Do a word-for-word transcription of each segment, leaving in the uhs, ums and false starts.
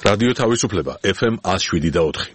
რადიო თავისუფლება ეფ ემ one oh seven და four.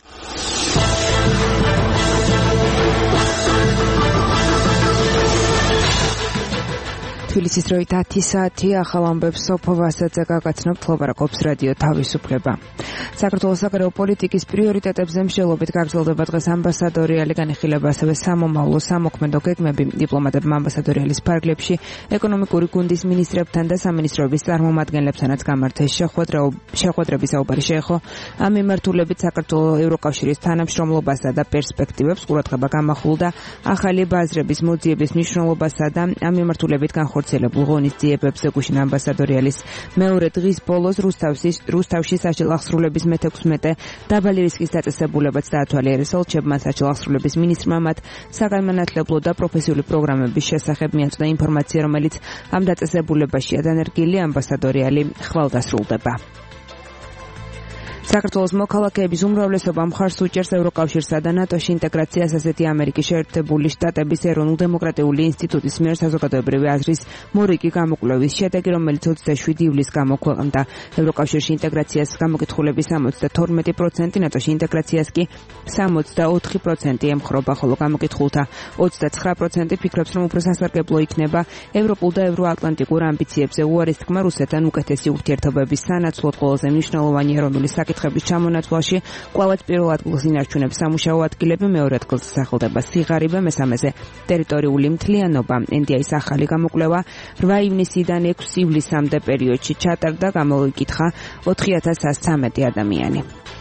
თბილისის დროით ათი საათი ახალ ამბებს სოფო ვასაძე გაგაცნობთ ლაპარაკობს რადიო თავისუფლება. საქართველოს საგარეო პოლიტიკის პრიორიტეტებზე მსჯელობით გაგრძელდება დღეს ამბასადორიალი განხილება, ასევე სამომავლო სამოქმედო გეგმები დიპლომატებმა ამბასადორიალის ფარგლებში ეკონომიკური გუნდის მინისტრებთან და სამინისტროების წარმომადგენლებთანაც გამართეს შეხვედრები. საუბარი შეეხო ამ მიმართულებით საქართველოს ევროკავშირის თანამშრომლობასა და პერსპექტივებს, ყურადღება გამახვილდა ახალი ბაზრების მოძიების მნიშვნელობასა და ამ მიმართულებით განხორციელებულ ღონისძიებებზე. გუშინ ამბასადორიალის მეორე დღის ბოლოს რუსთავის რუსთავში საჭირო აღსრულების მეთექვსმეტე დაბალი რისკის დაწესებულებაც დაათვალიერეს. ელჩებმა საჭირო აღსრულების მინისტრმა მათ საგანმანათლებლო და პროფესიული პროგრამების შესახებ მიაწვდა ინფორმაცია, რომელიც ამ დაწესებულებაშია დანერგილი. ამბასადორიალი ხვალდასრულდება. საქართველოს მოქალაქეების უმრავლესობა მხარს უჭერს ევროკავშირსა და ნატოში ინტეგრაციას. ასეთი ამერიკის შეერთებული შტატების ეროვნულ-დემოკრატიული ინსტიტუტის მიერ საზოგადოებრივი აზრის მორიგი გამოკვლევის შედეგი, რომელიც ოცდაშვიდი ივლისს გამოქვეყნდა. ევროკავშირში ინტეგრაციას გამოკითხულების სამოცდათორმეტი პროცენტი, ნატოში ინტეგრაციას კი სამოცდაოთხი პროცენტი ემხრობა, ხოლო გამოკითხულთა ოცდაცხრა პროცენტი ფიქრობს, რომ უფრო სასარგებლო იქნება ევროპულ და ევროატლანტიკურ ამბიციებზე უარის თქმა რუსეთთან უკეთესი ურთიერთობების სანაცვლოდ. ყველაზე მნიშვნელოვანი ეროვნული საკითხების ჩამონაცვლაში კვლავაც პირველ ადგილს ინარჩუნებს სამუშაო ადგილები, მეორე ადგილს სახელდება სიღარიბე, მესამეზე ტერიტორიული მთლიანობა. ენ დი აის ახალი გამოკვლევა რვა ივნისიდან ექვსი ივლისამდე პერიოდში ჩატარდა, გამოიკითხა ოთხი ათას სამს ცხრამეტი ადამიანი.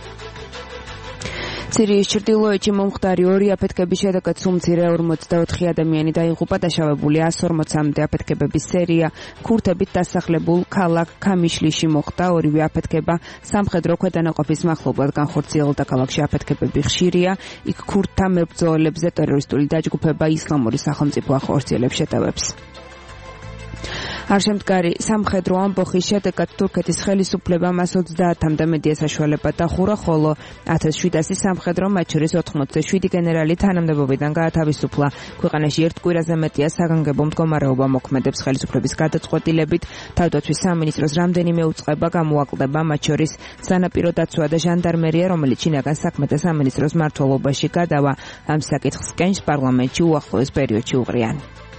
სირიის ჩრდილოეთში მომხდარი ორი აფეთქების შედეგად სულ-მცირე ორმოცდაოთხი ადამიანი დაიღუპა. დაშავებული εκατს ორმოცამდე აფეთქებების სერია ქურთებით დასახლებულ ქალაქ ქამიშლიში მოხდა. ორივე აფეთქება სამხედრო ქვედანაყოფის მახლობლად განხორციელდა. ქალაქში აფეთქებები ხშირია. იქ ქურთთა მებრძოლებზე ტერორისტული დაჯგუფება ისლამური სახელმწიფო ახორციელებს შეტევებს. არშემდგარი სამხედრო ამბოხის შედეგად თურქეთის ხელისუფლებამ მას ოცდაათამდე მედია საშუალება დახურა, ხოლო ათას შვიდასი სამხედრო, მათ შორის ოთხმოცდაშვიდი გენერალი თანამდებობიდან გაათავისუფლა. ქვეყანაში ერთ კვირაზე მეტია საგანგებო მდგომარეობა მოქმედებს. ხელისუფლების გადაწყვეტილებით თავდაცვის სამინისტროს რამდენიმე უწყება გამოაკლდება, მათ შორის სანაპირო დაცვა და ჟანდარმერია, რომელიც შინაგან საქმეთა სამინისტროს მმართველობაში გადავა. ამ საკითხს კენჭს პარლამენტში უახლოეს პერიოდში უყრიან.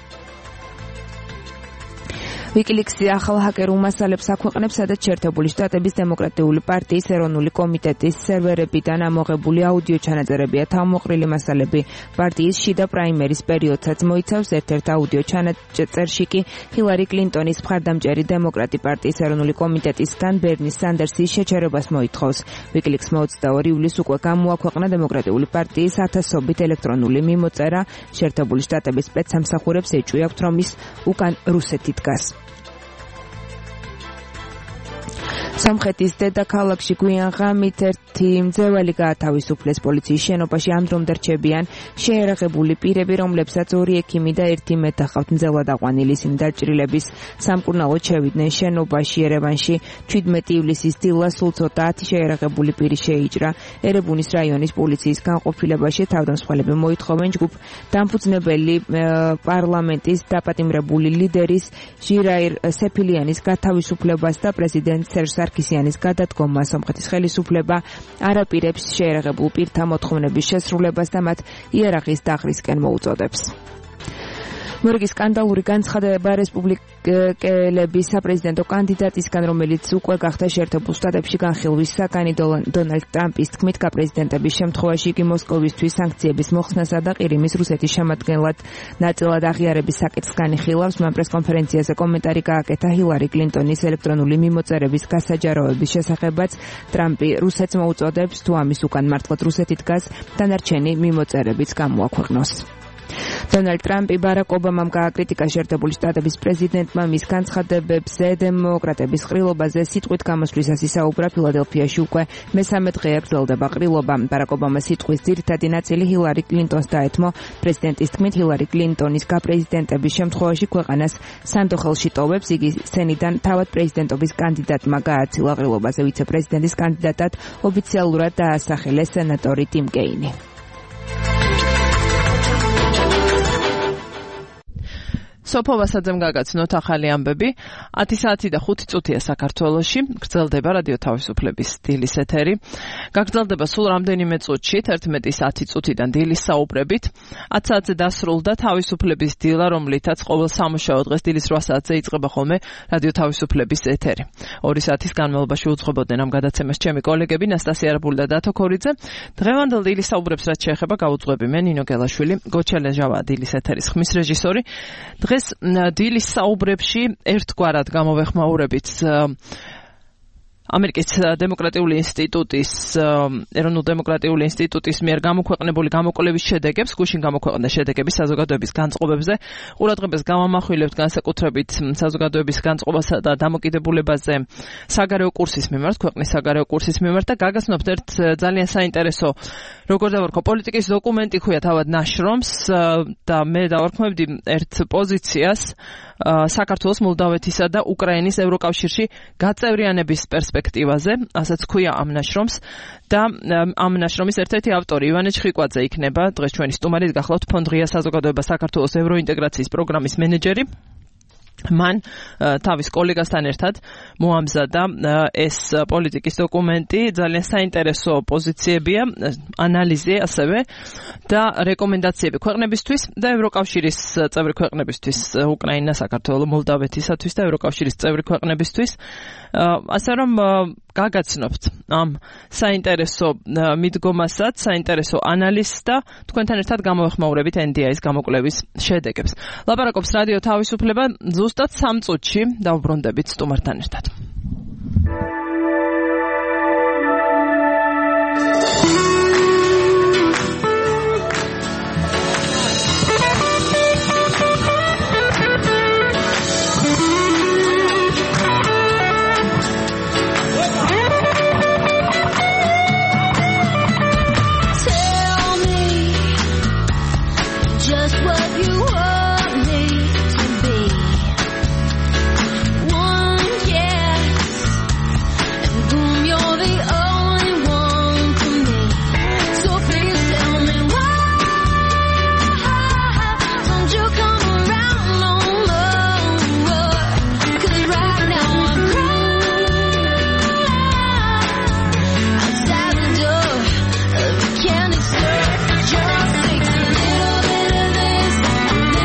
ვიკილიქსი ახალ ჰაკერ უმასალებს აქვეყნებს, სადაც შეერთებული შტატების დემოკრატიული პარტიის ეროვნული კომიტეტის სერვერებიდან ამოღებული აუდიო ჩანაწერებია თავმოყრილი მასალები. პარტიის შიდა პრაიმერის პერიოდსაც მოიცავს. ერთ-ერთ აუდიო ჩანაწერში კი ჰილარი კლინტონის მხარდამჭერი დემოკრატი პარტიის ეროვნული კომიტეტისგან ბერნი სანდერსის შეჩერებას მოითხოვს. ვიკილიქსმა ოცდაორი ივლისს უკვე გამოაქვეყნა დემოკრატიული პარტიის ათასობით ელექტრონული მიმოწერა. შეერთებული შტატების სპეცსამსახურებს ეჭვი აქვთ, რომ ის უკან რუსეთი დგას. სომხეთის დედაქალაქში გვიან ღამით ერთი მძევალი გაათავისუფლეს. პოლიციის შენობაში ამდრომდე რჩებიან შეერაღებული პირები, რომლებსაც ორი ექიმი და ერთი მეტ ახავთ მძევლად აყვანილი. ისინი დაჭრილების სამკურნალოდ შევიდნენ შენობაში. ერევანში ჩვიდმეტი ივლისის დილა სულ ცოტა ათი შეერაღებული პირი შეიჭრა. ერებუნის რაიონის პოლიციის განყოფილებაში თავდამსხმელები მოითხოვენ ჯგუფ დამფუძნებელი პარლამენტის დაპატიმრებული ლიდერის ჟირაირ სეფილიანის გათავისუფლებას და პრეზიდენტ სერჟ სარქისიანის გადადგომა. სომხეთის ხელისუფლება არაპირებს შეერაღებულ პირთა მოთხოვნების შესრულებას და მათ იარაღის დაღრისკენ მოუწოდებს. მორიგი სკანდალური განცხადება რესპუბლიკელების საპრეზიდენტო კანდიდატისგან, რომელიც უკვე გახდა შეერთებულ შტატებში განხილვის საგანი. დონალდ ტრამპის თქმით, კაპრეზიდენტების შემთხვევაში იგი მოსკოვისთვის სანქციების მოხსნასა და ყირიმის რუსეთის შემადგენლად ნაწილად აღიარების საკითხს განიხილავს. მან პრესკონფერენციაზე კომენტარი გააკეთა ჰილარი კლინტონის ელექტრონული მიმოწერების გასაჯაროების შესახებაც. ტრამპი რუსეთს მოუწოდებს, თუ ამის უკან მართლად რუსეთი დგას, დანარჩენი მიმოწერებიც გამოაქვეყნოს. დონალდ ტრამპი ბარაკ ობამამ გააკრიტიკა შეერთებული შტატების პრეზიდენტმა მის განცხადებებზე დემოკრატების ყრილობაზე სიტყვით გამოსვლისას ისაუბრა. ფილადელფიაში უკვე მესამე დღეა გრძელდება ყრილობა. ბარაკ ობამას სიტყვის ძირითადი ნაწილი ჰილარი კლინტონს დაეთმო. პრეზიდენტის თქმით, ჰილარი კლინტონის გაპრეზიდენტების შემთხვევაში ქვეყანას სანდო ხელში ტოვებს. იგი სენიდან თავად პრეზიდენტობის კანდიდატმა გააცილა. ყრილობაზე ვიცე-პრეზიდენტის კანდიდატად ოფიციალურად დაასახელეს სენატორი ტიმ კეინი. სოფო ვასაძემ გაგაცნოთ ახალი ამბები. ათი საათი და ხუთი წუთია საქართველოში. გრძელდება რადიო თავისუფლების დილის ეთერი. გაგრძელდება სულ რამდენიმე წუთში, თერთმეტი ათი წუთიდან დილის საუბრებით. ათ საათზე დასრულდა თავისუფლების დილა, რომლითაც ყოველ სამუშაო დღეს დილის რვა საათზე იწყება ხოლმე რადიო თავისუფლების ეთერი. ორი საათის განმავლობაში უძღვებოდნენ ამ გადაცემას ჩემი კოლეგები ნასტასია არაბული და დათო ქორიძე. დღევანდელ დილის საუბრებს რაც შეეხება გავუძღვები მე ნინო გელაშვილი, გოჩელეჟავა დილის ეთერის ხმის რეჟისორი. დღეს დილის საუბრებში ერთგვარად გამოვეხმაურებით ამერიკის დემოკრატიული ინსტიტუტის ეროვნულ-დემოკრატიული ინსტიტუტის მიერ გამოქვეყნებული გამოკვლევის შედეგებს, გუშინ გამოქვეყნდა შედეგები საზოგადოების განწყობებზე. ყურადღებას გავამახვილებთ განსაკუთრებით საზოგადოების განწყობასა და დამოკიდებულებაზე საგარეო კურსის მიმართ, ქვეყნის საგარეო კურსის მიმართ და გაგაცნობთ ერთ ძალიან საინტერესო, როგორ დავარქვა, პოლიტიკის დოკუმენტი ხუია თავად ნაშრომს და მე დავარქმევდი ერთ პოზიციას საქართველოს, მოლდავეთისა და უკრაინის ევროკავშირში გაწევრიანების პერსპექტივაზე, ასეც ქვია ამ ნაშრომს და ამ ნაშრომის ერთ-ერთი ავტორი ივანე ჩხიკვაძე იქნება დღეს ჩვენი სტუმარი. გახლავთ ფონდ ღია საზოგადოება საქართველოს ევროინტეგრაციის პროგრამის მენეჯერი. მან თავის კოლეგასთან ერთად მოამზადა ეს პოლიტიკის დოკუმენტი, ძალიან საინტერესო პოზიციებია, ანალიზი ასევე და რეკომენდაციები ქვეყნებისთვის და ევროკავშირის წევრი ქვეყნებისთვის, უკრაინა, საქართველო, მოლდავეთისათვის და ევროკავშირის წევრი ქვეყნებისთვის. ასე რომ გაგაცნობთ ამ საინტერესო მიდგომასაც, საინტერესო ანალიზს და თქვენთან ერთად გამოვეხმაურებით ენ დი აის გამოკვლევის შედეგებს. ლაპარაკობს რადიო თავისუფლება ზუსტად სამ წუთში, დავუბრუნდებით სტუმართან ერთად. Can it serve just takes a little bit of this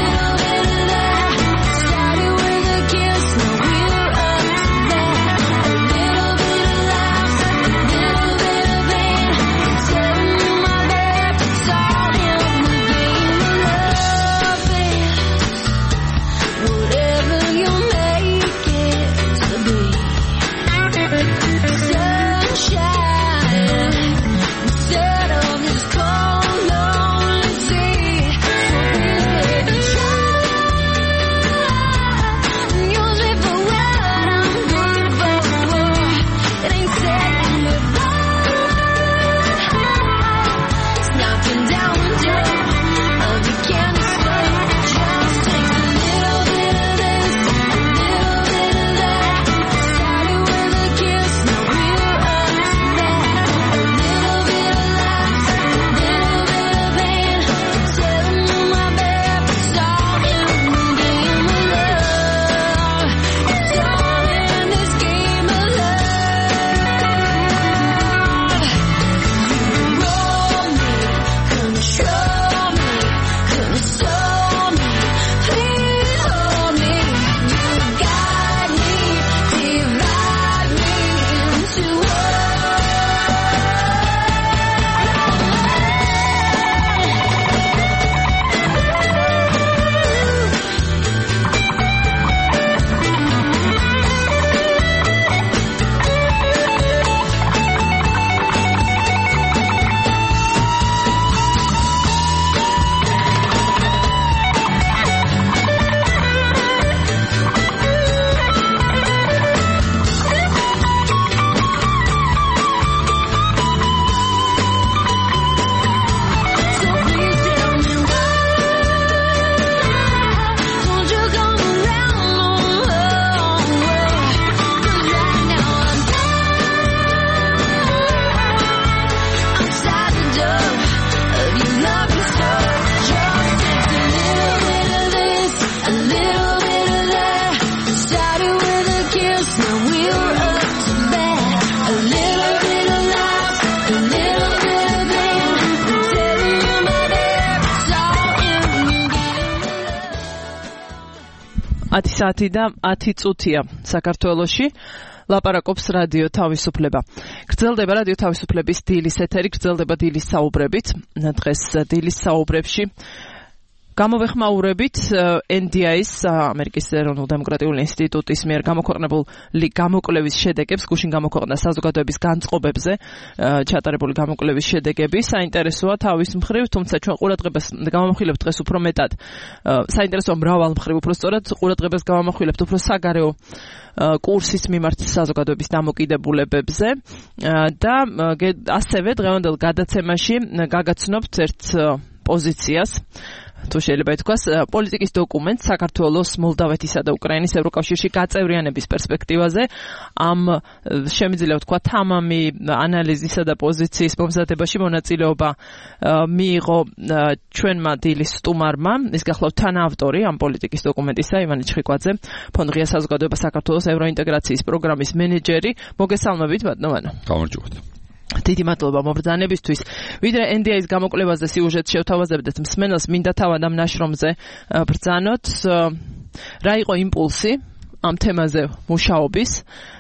ათი საათი და ათი წუთია საქართველოში. ლაპარაკობს რადიო თავისუფლება. გრძელდება რადიო თავისუფლების დილის ეთერი, გრძელდება დილის საუბრებით. დღეს დილის საუბრებში გამოვეხმაურებით ენ დი აის ამერიკის ეროვნულ დემოკრატიული ინსტიტუტის მიერ გამოქვეყნებული გამოკვლევის შედეგებს, გუშინ გამოქვეყნდა საზოგადოების განწყობებზე ჩატარებული გამოკვლევის შედეგები. საინტერესოა თავის მხრივ, თუმცა ჩვენ ყურადღებას გამოვახვილებთ დღეს უფრო მეტად. საინტერესოა მრავალ მხრივ, უფრო სწორად ყურადღებას გამოვახვილებთ უფრო საგარეო კურსის მიმართ საზოგადოების დამოკიდებულებებზე და ასევე დღევანდელ გადაცემაში გაგაცნობთ ერთ პოზიციას, თუ შეიძლება ითქვას, პოლიტიკის დოკუმენტს საქართველოს, მოლდავეთისა და უკრაინის ევროკავშირში გაწევრიანების პერსპექტივაზე. ამ შემიძლია ვთქვა თამამი ანალიზისა და პოზიციის მომზადებაში მონაწილეობა მიიღო ჩვენმა დილის სტუმარმა, ის გახლავთ თანაავტორი ამ პოლიტიკის დოკუმენტისა, ივანე ჩხიკვაძე, ფონდ ღია საზოგადოება საქართველოს ევროინტეგრაციის პროგრამის მენეჯერი. მოგესალმებით, ბატონო. გამარჯობათ. დიდი მადლობა მობრძანებისთვის. ვიდრე ენ დი აის გამოკვლევაზე სიუჟეტს შევთავაზებდეთ მსმენელს, მინდა თავად ამ ნაშრომზე ბრძანოთ. რა იყო იმპულსი ამ თემაზე მუშაობის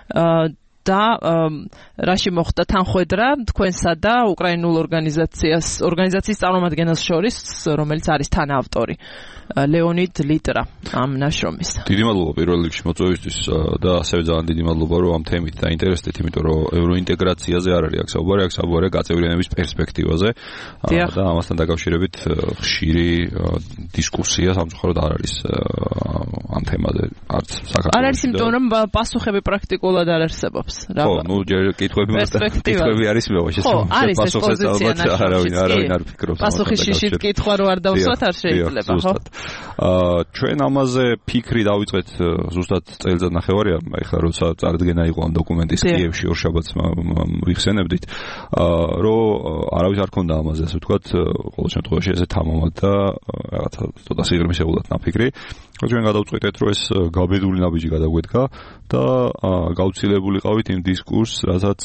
და რაში მოხდა თანხვედრა თქვენსა და უკრაინულ ორგანიზაციას, ორგანიზაციის წარმომადგენელს შორის, რომელიც არის თანაავტორი, ლეონიდ ლიტრა ამ ნაშრომის. დიდი მადლობა პირველ რიგში მოწვევისთვის და ასევე ძალიან დიდი მადლობა რომ ამ თემით დაინტერესდეთ, იმიტომ რომ ევროინტეგრაციაზე არ არის აქ საუბარი, აქ საუბარია გაწევრიანების პერსპექტივაზე და ამასთან დაკავშირებით ხშირი დისკუსია სამწუხაროდ არ არის ამ თემაზე არც საქართველოში. არ არის, იმიტომ რომ პასუხები პრაქტიკულად არ არსებობს. ხო, ნუ ჯერ კითხვები კითხვები არის მეუბნები, პასუხებს ალბათ არავინ არავინ არ ფიქრობს. პასუხი შიშით კითხვა რო არ დავსვათ არ შეიძლება, ხო? აა ჩვენ ამაზე ფიქრი დავიწყეთ ზუსტად წელიწად ნახევარია, ეხლა როცა წარდგენა იყო ამ დოკუმენტის კიევში ორშაბათს ვიხსენებდით, აა რომ არავის არ ქონდა ამაზე, ასე ვთქვათ, ყოველ შემთხვევაში ესე თამამად და რაღაცა ცოტა სიღრმისეულად ნაფიქრი. ჩვენ გადავწყვეტეთ, რომ ეს გაბედული ნაბიჯი გადაგვედგა და გავცილებული ყავით იმ დისკურსს, რასაც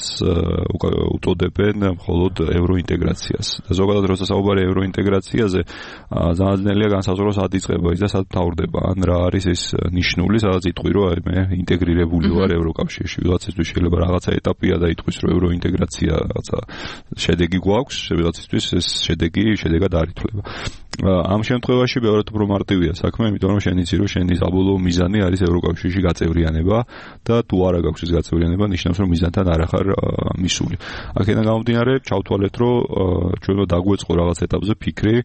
უწოდებენ მხოლოდ ევროინტეგრაციას. და ზოგადად როცა საუბარია ევროინტეგრაციაზე, ძალიან ძნელია განსაზღვროს სად იწყება ის და სად მთავრდება, ან რა არის ეს ნიშნული, სადაც იტყვი, რომ აი მე ინტეგრირებული ვარ ევროკავშირში. ვიღაცისთვის შეიძლება რაღაცა ეტაპია და იტყვის, რომ ევროინტეგრაცია რაღაცა შედეგი გვაქვს, ვიღაცისთვის ეს შედეგი შედეგად არ ითვლება. ამ შემთხვევაში ბევრად უფრო მარტივია საქმე, იმიტომ რომ შენ იცი, რომ შენი საბოლოო მიზანი არის ევროკავშირში გაწევრიანება და თუ არა გაქვს ეს გაწევრიანება, ნიშნავს, რომ მიზანთან არ ახარ მისული. აქედან გამომდინარე, ჩავთვალეთ, რომ ჩვენ დაგვეწყო რაღაც ეტაპზე ფიქრი,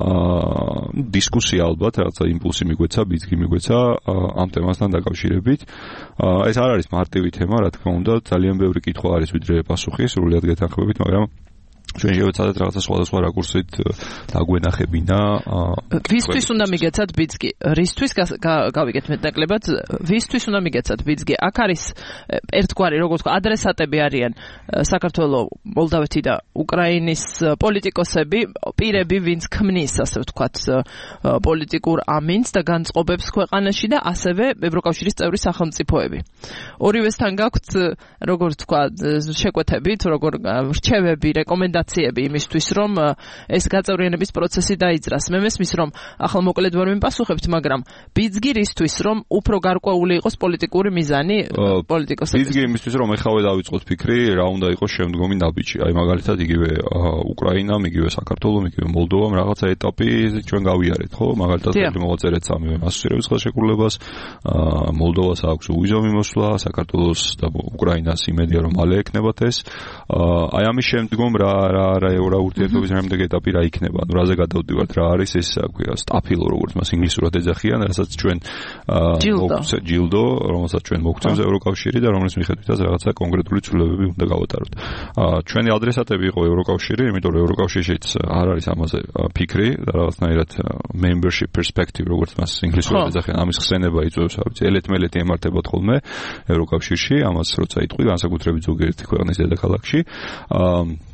აა დისკუსია ალბათ, რაღაცა იმპულსი მიგვეცა, ბიძგი მიგვეცა ამ თემასთან დაკავშირებით. ეს არ არის მარტივი თემა, რა თქმა უნდა, ძალიან ბევრი კითხვა არის ვიდრე პასუხი, სრულიად გეთანხმებით, მაგრამ ჩვენ შევეცადეთ რაღაცა სხვადასხვა რაკურსით დაგვენახებინა. ვისთვის უნდა მიგეცათ ბიძგი? რისთვის გავიგეთ მეტნაკლებად? ვისთვის უნდა მიგეცათ ბიძგი? აქ არის ერთგვარი, როგორ ვთქვა, ადრესატები არიან საქართველოს, მოლდავეთი და უკრაინის პოლიტიკოსები, პირები, ვინც ქმნის, ასე ვთქვათ, პოლიტიკურ ამინს და განწყობებს ქვეყანაში და ასევე ევროკავშირის წევრი სახელმწიფოები. ორივესთან გაქვთ, როგორ ვთქვა, შეკვეთებით, როგორ რჩევები, რეკომენდაციები იმისთვის, რომ ეს გაწევრიანების პროცესი დაიძრას. მე მესმის, რომ ახლა მოკლედ ვერ მიმპასუხებთ, მაგრამ ბიძგი რისთვის, რომ უფრო გარკვეული იყოს პოლიტიკური მიზანი პოლიტიკოსების? ბიძგი იმისთვის, რომ ეხავე დავიწყოთ ფიქრი, რა უნდა იყოს შემდგომი ნაბიჯი. აი მაგალითად იგივე უკრაინამ, იგივე საქართველომ, იგივე მოლდოვამ რაღაცა ეტაპი ჩვენ გავიარეთ, ხო? მაგალითად მოვაწერეთ სამივე ასოცირების ხელშეკრულებას, მოლდოვას აქვს უვიზო მიმოსვლა, საქართველოს და უკრაინას იმედია, რომ მალე ეკნებათ ეს. აი ამის შემდგომ რა რა რა ევრა ურთიერთობის შემდეგ ეტაპი რა იქნება, ანუ რაზე გადავდივართ, რა არის ეს აკვია სტაფილო, როგორც მას ინგლისურად ეძახიან, რასაც ჩვენ მოგცემ ჯილდო, რომელსაც ჩვენ მოგცემს ევროკავშირი და რომლის მიხედვითაც რაღაცა კონკრეტული ცვლილებები უნდა გავატაროთ. ჩვენი ადრესატები იყო ევროკავშირი, იმიტომ რომ ევროკავშირშიც არ არის ამაზე ფიქრი და რაღაცნაირად membership perspective, როგორც მას ინგლისურად ეძახიან, ამის ხსენება იწვევს, რა ვიცი, ელეთ-მელეთი ემართებათ ხოლმე ევროკავშირში, ამას როცა იტყვი, განსაკუთრებით ზოგიერთი ქვეყნის დედაქალაქში.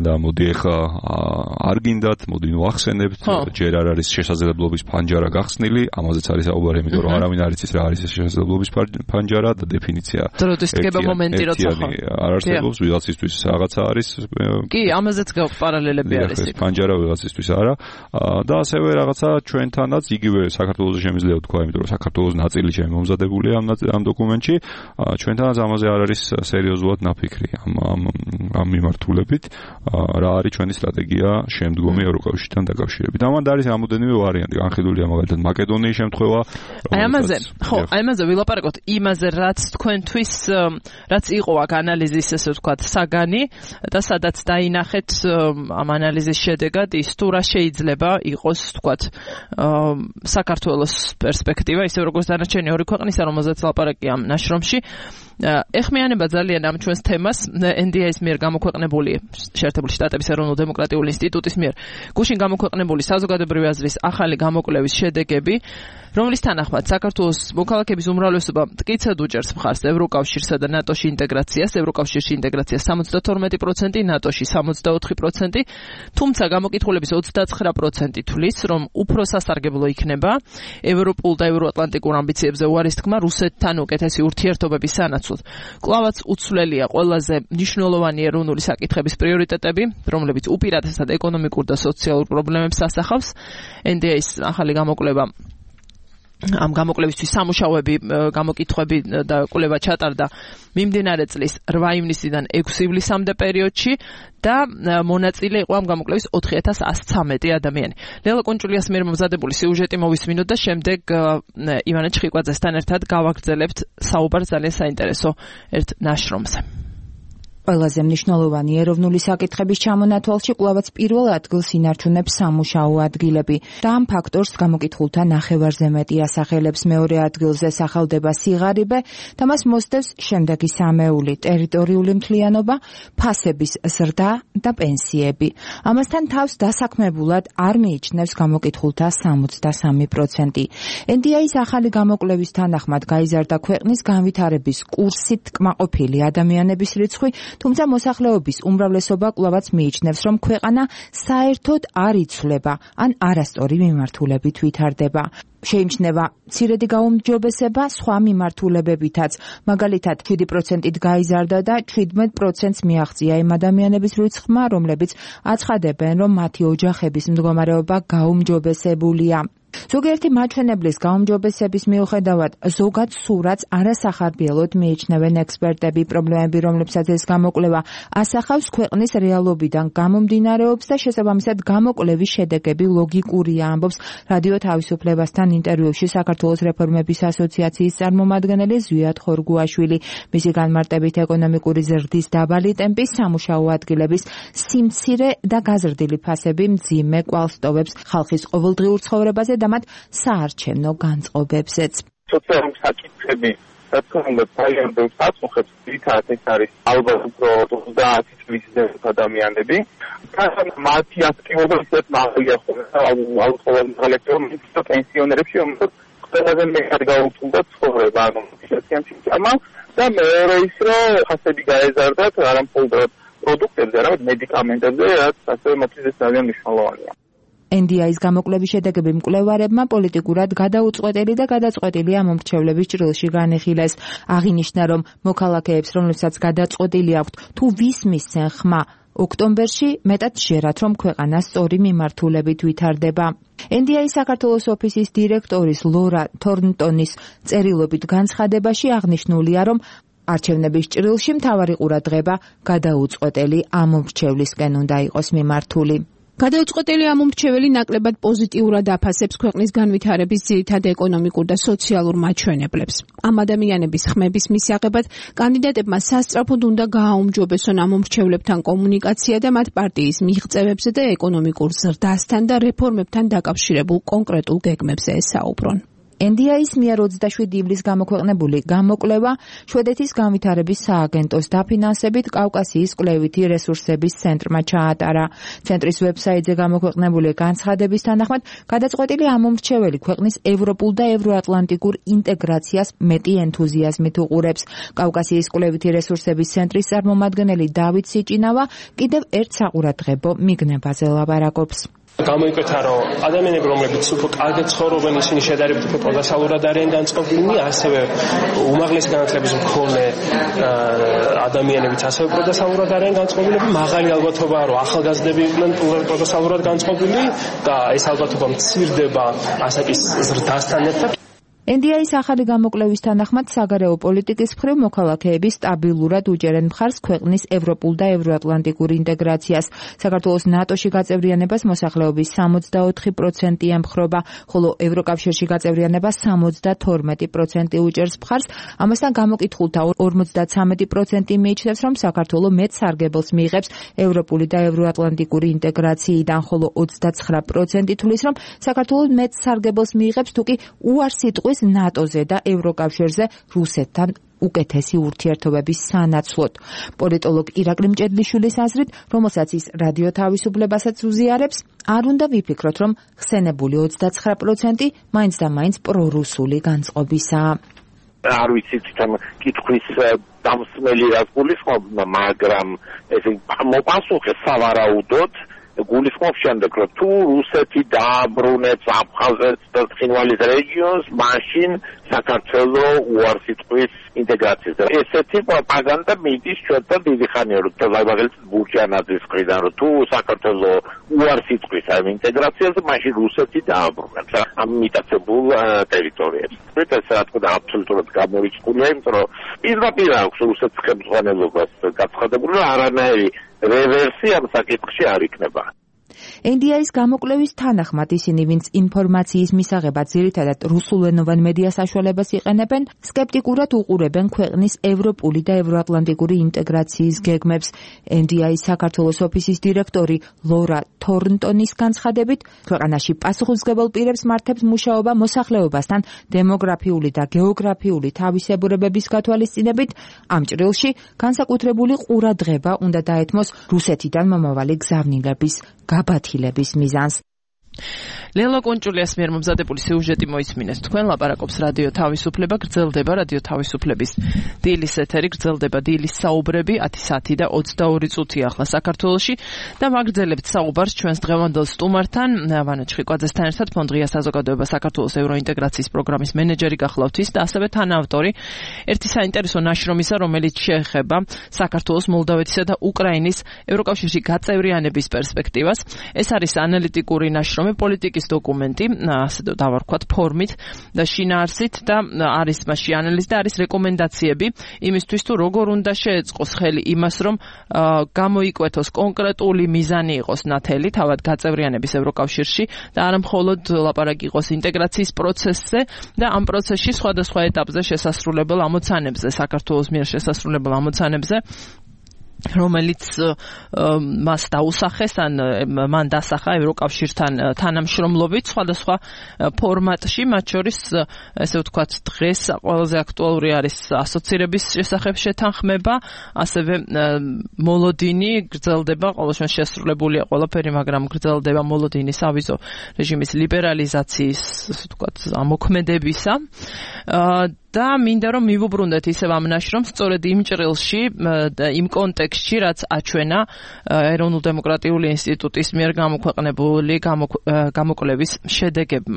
და მოდი ახლა არ გინდათ, მოდი ვახსენებთ, ჯერ არ არის შესაძლებლობის ფანჯარა გახსნილი, ამაზეც არის საუბარი, იმიტომ რომ არავინ არ იცის რა არის ეს შესაძლებლობის ფანჯარა და დეფინიცია. დროდისდგება მომენტი როცა ხო არ არსებობს, ვიღაცისთვის რაღაცა არის. კი, ამაზეც გაქვს პარალელები არის. ფანჯარა ვიღაცისთვის არა და ასევე რაღაცა ჩვენთანაც იგივე საქართველოს შემიძლია ვთქვა, იმიტომ რომ საქართველოს ნაწილი შემომზადებულია ამ ამ დოკუმენტში, ჩვენთანაც ამაზე არ არის სერიოზულად ნაფიქრი ამ ამ მიმართულებით, რა არის ჩვენი სტრატეგია შემდგომი ევროკავშირთან დაკავშირებით. ამან არის რამოდენიმე ვარიანტი, განხილულია მაგალითად მაკედონიის შემთხვევა. აი ამაზე, ხო, აი ამაზე ვილაპარაკოთ, იმაზე რაც თქვენთვის რაც იყო აქ ანალიზის ესე ვთქვათ საგანი და სადაც დაინახეთ ამ ანალიზის შედეგად ის თუ რა შეიძლება იყოს ვთქვათ საქართველოს პერსპექტივა, ისე როგორც დანარჩენი ორი ქვეყნისა, რომელზეც ლაპარაკი ამ ნაშრომში. ეხმიანება ძალიან ამ ჩვენს თემას ენ დი ეის მიერ გამოქვეყნებული შეერთებული შტატების ეროვნულ დემოკრატიული ინსტიტუტის მიერ გუშინ გამოქვეყნებული საზოგადოებრივი აზრის ახალი გამოკვლევის შედეგები, რომლის თანახმად საქართველოს მოქალაქეების უმრავლესობა მტკიცედ უჭერს მხარს ევროკავშირსა და ნატოში ინტეგრაციას, ევროკავშირში ინტეგრაციას სამოცდათორმეტი პროცენტი, ნატოში სამოცდაოთხი პროცენტი, თუმცა გამოკითხულების ოცდაცხრა პროცენტი თვლის, რომ უფრო სასარგებლო იქნება ევროპულ და ევროატლანტიკურ ამბიციებზე უარის თქმა რუსეთთან უკეთესი ურთიერთობების სანაცვლოდ. კვლავაც უცვლელია ყველაზე მნიშვნელოვანი ეროვნული საკითხების პრიორიტეტები, რომლებიც უპირატესად ეკონომიკურ და სოციალურ პრობლემებს ასახავს. ენ დი ეის ახალი გამოკვლევა ამ გამოკვლევისთვის სამუშაოები, გამოკითხვები და კვლევა ჩატარდა მიმდინარე წლის რვა ივნისიდან ექვსი ივლისამდე პერიოდში და მონაწილე იყო ამ გამოკვლევის ოთხი ათას ასი ცამეტი ადამიანი. ლელა კუნჭულიას მიერ მომზადებული სიუჟეტი მოვისმინოთ და შემდეგ ივანე ჩხიკვაძესთან ერთად გავაგრძელებთ საუბარს ძალიან საინტერესო ერთ ნაშრომზე. ყველაზე მნიშვნელოვანი ეროვნული საკითხების ჩამონათვალში კვლავაც პირველ ადგილს ინარჩუნებს სამუშაო ადგილები და ამ ფაქტორს გამოკითხულთა ნახევარზე მეტი ასახელებს. მეორე ადგილზე სახელდება სიღარიბე და მას მოსდევს შემდეგი სამეული: ტერიტორიული მთლიანობა, ფასების ზრდა და პენსიები. ამასთან თავს დასაქმებულად არ მიიჩნევს გამოკითხულთა სამოცდასამი პროცენტი. ენ დი ეის ახალი გამოკვლევის თანახმად გაიზარდა ქვეყნის განვითარების კურსით კმაყოფილი ადამიანების რიცხვი, თუმცა მოსახლეობის უმრავლესობა კვლავაც მიიჩნევს, რომ ქვეყანა საერთოდ არ იცვლება ან არასწორი მიმართულებით ვითარდება. შეიმჩნევა მცირედი გაუმჯობესება სხვა მიმართულებებითაც, მაგალითად შვიდი პროცენტით გაიზარდა და შვიდმეტ პროცენტს მიაღწია იმ ადამიანების რიცხვმა, რომლებიც აცხადებენ, რომ მათი ოჯახების მდგომარეობა გაუმჯობესებულია. ზოგიერთი მაჩვენებლის გაუმჯობესების მიუხედავად ზოგად სურათს არასახარბიელოდ მიიჩნევენ ექსპერტები. პრობლემები, რომლებსაც ეს გამოკვლევა ასახავს, ქვეყნის რეალობიდან გამომდინარეობს და შესაბამისად გამოკვლევის შედეგები ლოგიკურია, ამბობს რადიო თავისუფლებასთან ინტერვიუში საქართველოს რეფორმების ასოციაციის წარმომადგენელი ზვიად ხორგუაშვილი. მისი განმარტებით ეკონომიკური ზრდის დაბალი ტემპი, სამუშაო ადგილების სიმცირე და გაზრდილი ფასები მძიმე კვალს ტოვებს ხალხის ყოველდღიურ ცხოვრებაზე და მათ საარჩევნო განწყობებზეც. სოციალური საკითხები, რაც უნდა საერთოდ საწუხებს, თითქოს ეს არის ალბათ უფრო ოცდაათი წლის ადამიანები. მათი აქტივობა ისეთ მაღალია ხოლმე, აუცილებლად მაღალია, რომ პენსიონერებში უმეტეს ყველაზე მეტად გაუწევდა ცხოვრება, ანუ სოციალური სისტემა და მეორე ის, რომ ფასები გაეზარდათ არამხოლოდ პროდუქტებზე, არამედ მედიკამენტებზე, რაც ასევე მათთვის ძალიან მნიშვნელოვანია. ენ დი ეის გამოკვლევის შედეგები მკვლევარებმა პოლიტიკურად გადაუწყვეტელი და გადაწყვეტილი ამომრჩევლების ჭრილში განიხილეს. აღინიშნა, რომ მოქალაქეებს, რომლებსაც გადაწყვეტილი აქვთ თუ ვის მისცენ ხმა ოქტომბერში, მეტად ჟერათ, რომ ქვეყანა სწორი მიმართულებით ვითარდება. ენ დი ეის საქართველოს ოფისის დირექტორის ლორა თორნტონის წერილობით განცხადებაში აღნიშნულია, რომ არჩევნების ჭრილში მთავარი ყურადღება გადაუწყვეტელი ამომრჩევლისკენ უნდა იყოს მიმართული. გადაუწყვეტელი ამომრჩეველი ნაკლებად პოზიტიურად აფასებს ქვეყნის განვითარების ძირითად ეკონომიკურ და სოციალურ მაჩვენებლებს. ამ ადამიანების ხმების მისაღებად კანდიდატებმა სასწრაფოდ უნდა გააუმჯობესონ ამომრჩევლებთან კომუნიკაცია და მათ პარტიის მიღწევებზე და ეკონომიკურ ზრდასთან და რეფორმებთან დაკავშირებულ კონკრეტულ გეგმებზე ესაუბრონ. ენ დი ეის მიერ ოცდაშვიდი ივლისს გამოქვეყნებული გამოკვლევა შვედეთის განვითარების სააგენტოს დაფინანსებით კავკასიის კვლევითი რესურსების ცენტრმა ჩაატარა. ცენტრის ვებსაიტზე გამოქვეყნებული განცხადების თანახმად, გადაწყვეტილი ამომრჩეველი ქვეყნის ევროპულ და ევროატლანტიკურ ინტეგრაციას მეტი ენთუზიაზმით უყურებს. კავკასიის კვლევითი რესურსების ცენტრის წარმომადგენელი დავით სიჭინავა კიდევ ერთ საყურადღებო მიგნებაზე ლაპარაკობს. გამოიკვეთა, რომ ადამიანები, რომლებიც უფრო კარგად ცხოვრობენ, ისინი შედარებით უფრო პროდასალურად არიან განწყობილნი, ასევე უმაღლესი განათლების მქონე ადამიანებიც ასევე პროდასალურად არიან განწყობილები. მაღალი ალბათობაა, რომ ახალგაზრდები იყვნენ პროდასალურად განწყობილი და ეს ალბათობა მცირდება ასაკის ზრდასთან ერთად. ენ დი ეის ახალი გამოკვლევის თანახმად საგარეო პოლიტიკის მხრივ მოქალაქეები სტაბილურად უჭერენ მხარს ქვეყნის ევროპულ და ევროატლანტიკურ ინტეგრაციას. საქართველოს ნატოში გაწევრიანებას მოსახლეობის სამოცდაოთხი პროცენტი ემხრობა, ხოლო ევროკავშირში გაწევრიანებას სამოცდათორმეტი პროცენტი უჭერს მხარს. ამასთან გამოკითხულთა ორმოცდათვრამეტი პროცენტი მიიჩნევს, რომ საქართველო მეტ სარგებელს მიიღებს ევროპული და ევროატლანტიკური ინტეგრაციიდან, ხოლო ოცდაცხრა პროცენტი თვლის, რომ საქართველო მეტ სარგებელს მიიღებს თუკი უარს იტყვის ნატოზე და ევროკავშირზე რუსეთთან უკეთესი ურთიერთობების სანაცვლოდ. პოლიტოლოგ ირაკლი მჭედლიშვილის აზრით, რომელსაც ის რადიო თავისუფლებასაც უზიარებს, არ უნდა ვიფიქროთ, რომ ხსენებული ოცდაცხრა პროცენტი მაინც და მაინც პრორუსული განწყობისაა. არ ვიცი თვითონ კითხვის დამსმელი რას გულისხმობ, მაგრამ ესე მოპასუხე სავარაუდოდ გულისხმობ შემდეგ, რომ თუ რუსეთი დააბრუნებს აფხაზეთს და ცხინვალის რეგიონს, მაშინ საქართველო უარს იტყვის ინტეგრაციას. ესეთი პროპაგანდა მიდის ჩვენთან დიდი ხანია, რომ მაგალითად ბურჯანაძის მხრიდან, რომ თუ საქართველო უარს იტყვის ამ ინტეგრაციას, მაშინ რუსეთი დააბრუნებს ამ მიტაცებულ ტერიტორიებს. ეს რა თქმა უნდა აბსოლუტურად გამორიცხულია, იმიტომ რომ პირდაპირ აქვს რუსეთის ხელმძღვანელობას გაცხადებული, რომ არანაირი რევერსი ამ საკითხში არ იქნება. ენ დი ეის გამოკვლევის თანახმად ისინი, ვინც ინფორმაციის მისაღებად ძირითადად რუსულენოვან მედია საშუალებას იყენებენ, სკეპტიკურად უყურებენ ქვეყნის ევროპული და ევროატლანტიკური ინტეგრაციის გეგმებს. ენ დი ეის საქართველოს ოფისის დირექტორი ლორა თორნტონის განცხადებით, ქვეყანაში პასუხისმგებელ პირებს მართებს მუშაობა მოსახლეობასთან დემოგრაფიული და გეოგრაფიული თავისებურებების გათვალისწინებით. ამ ჭრილში განსაკუთრებული ყურადღება უნდა დაეთმოს რუსეთიდან მომავალი გზავნილების გაბათილების მიზანს. ლელა კონჭულიას მიერ მომზადებული სიუჟეტი მოისმინეს. თქვენ ლაპარაკობს რადიო თავისუფლება, გრძელდება რადიო თავისუფლების დილის ეთერი, გრძელდება დილის საუბრები ათი საათი და ოცდაორი წუთი ახლა საქართველოში და მაგრძელებთ საუბარს ჩვენს დღევანდელ სტუმართან, ვანო ჩხიკვაძესთან ერთად. ფონდ-ღია საზოგადოება საქართველოს ევროინტეგრაციის პროგრამის მენეჯერი გახლავთ ის და ასევე თანაავტორი ერთი საინტერესო ნაშრომისა, რომელიც შეეხება საქართველოს, მოლდავეთისა და უკრაინის ევროკავშირში გაწევრიანების პერსპექტივას. ეს არის ანალიტიკური ნაშრომი, პოლიტიკის დოკუმენტი, ასე დავარქვათ, ფორმით და შინაარსით და არის მასში ანალიზი და არის რეკომენდაციები იმისთვის, თუ როგორ უნდა შეეწყოს ხელი იმას, რომ გამოიკვეთოს კონკრეტული მიზანი იყოს ნათელი თავად გაწევრიანების ევროკავშირში და არა მხოლოდ ლაპარაკი იყოს ინტეგრაციის პროცესზე და ამ პროცესში სხვადასხვა ეტაპზე შესასრულებელ ამოცანებზე, საქართველოს მიერ შესასრულებელ ამოცანებზე, რომელიც მას დაუსახეს ან მან დასახა ევროკავშირთან თანამშრომლობით სხვადასხვა ფორმატში, მათ შორის ესე ვთქვათ დღეს ყველაზე აქტუალური არის ასოცირების შესახებ შეთანხმება, ასევე მოლოდინი გრძელდება, ყოველშემ შესრულებულია ყველაფერი, მაგრამ გრძელდება მოლოდინის ავიზო რეჟიმის ლიბერალიზაციის, ესე ვთქვათ, ამოქმედებისა. და მინდა რომ მივუბრუნდეთ ისევ ამ ნაშრომს სწორედ იმ ჭრილში და იმ კონტექსტში, რაც აჩვენა ეროვნულ-დემოკრატიული ინსტიტუტის მიერ გამოქვეყნებული გამოკვლევის შედეგებმა.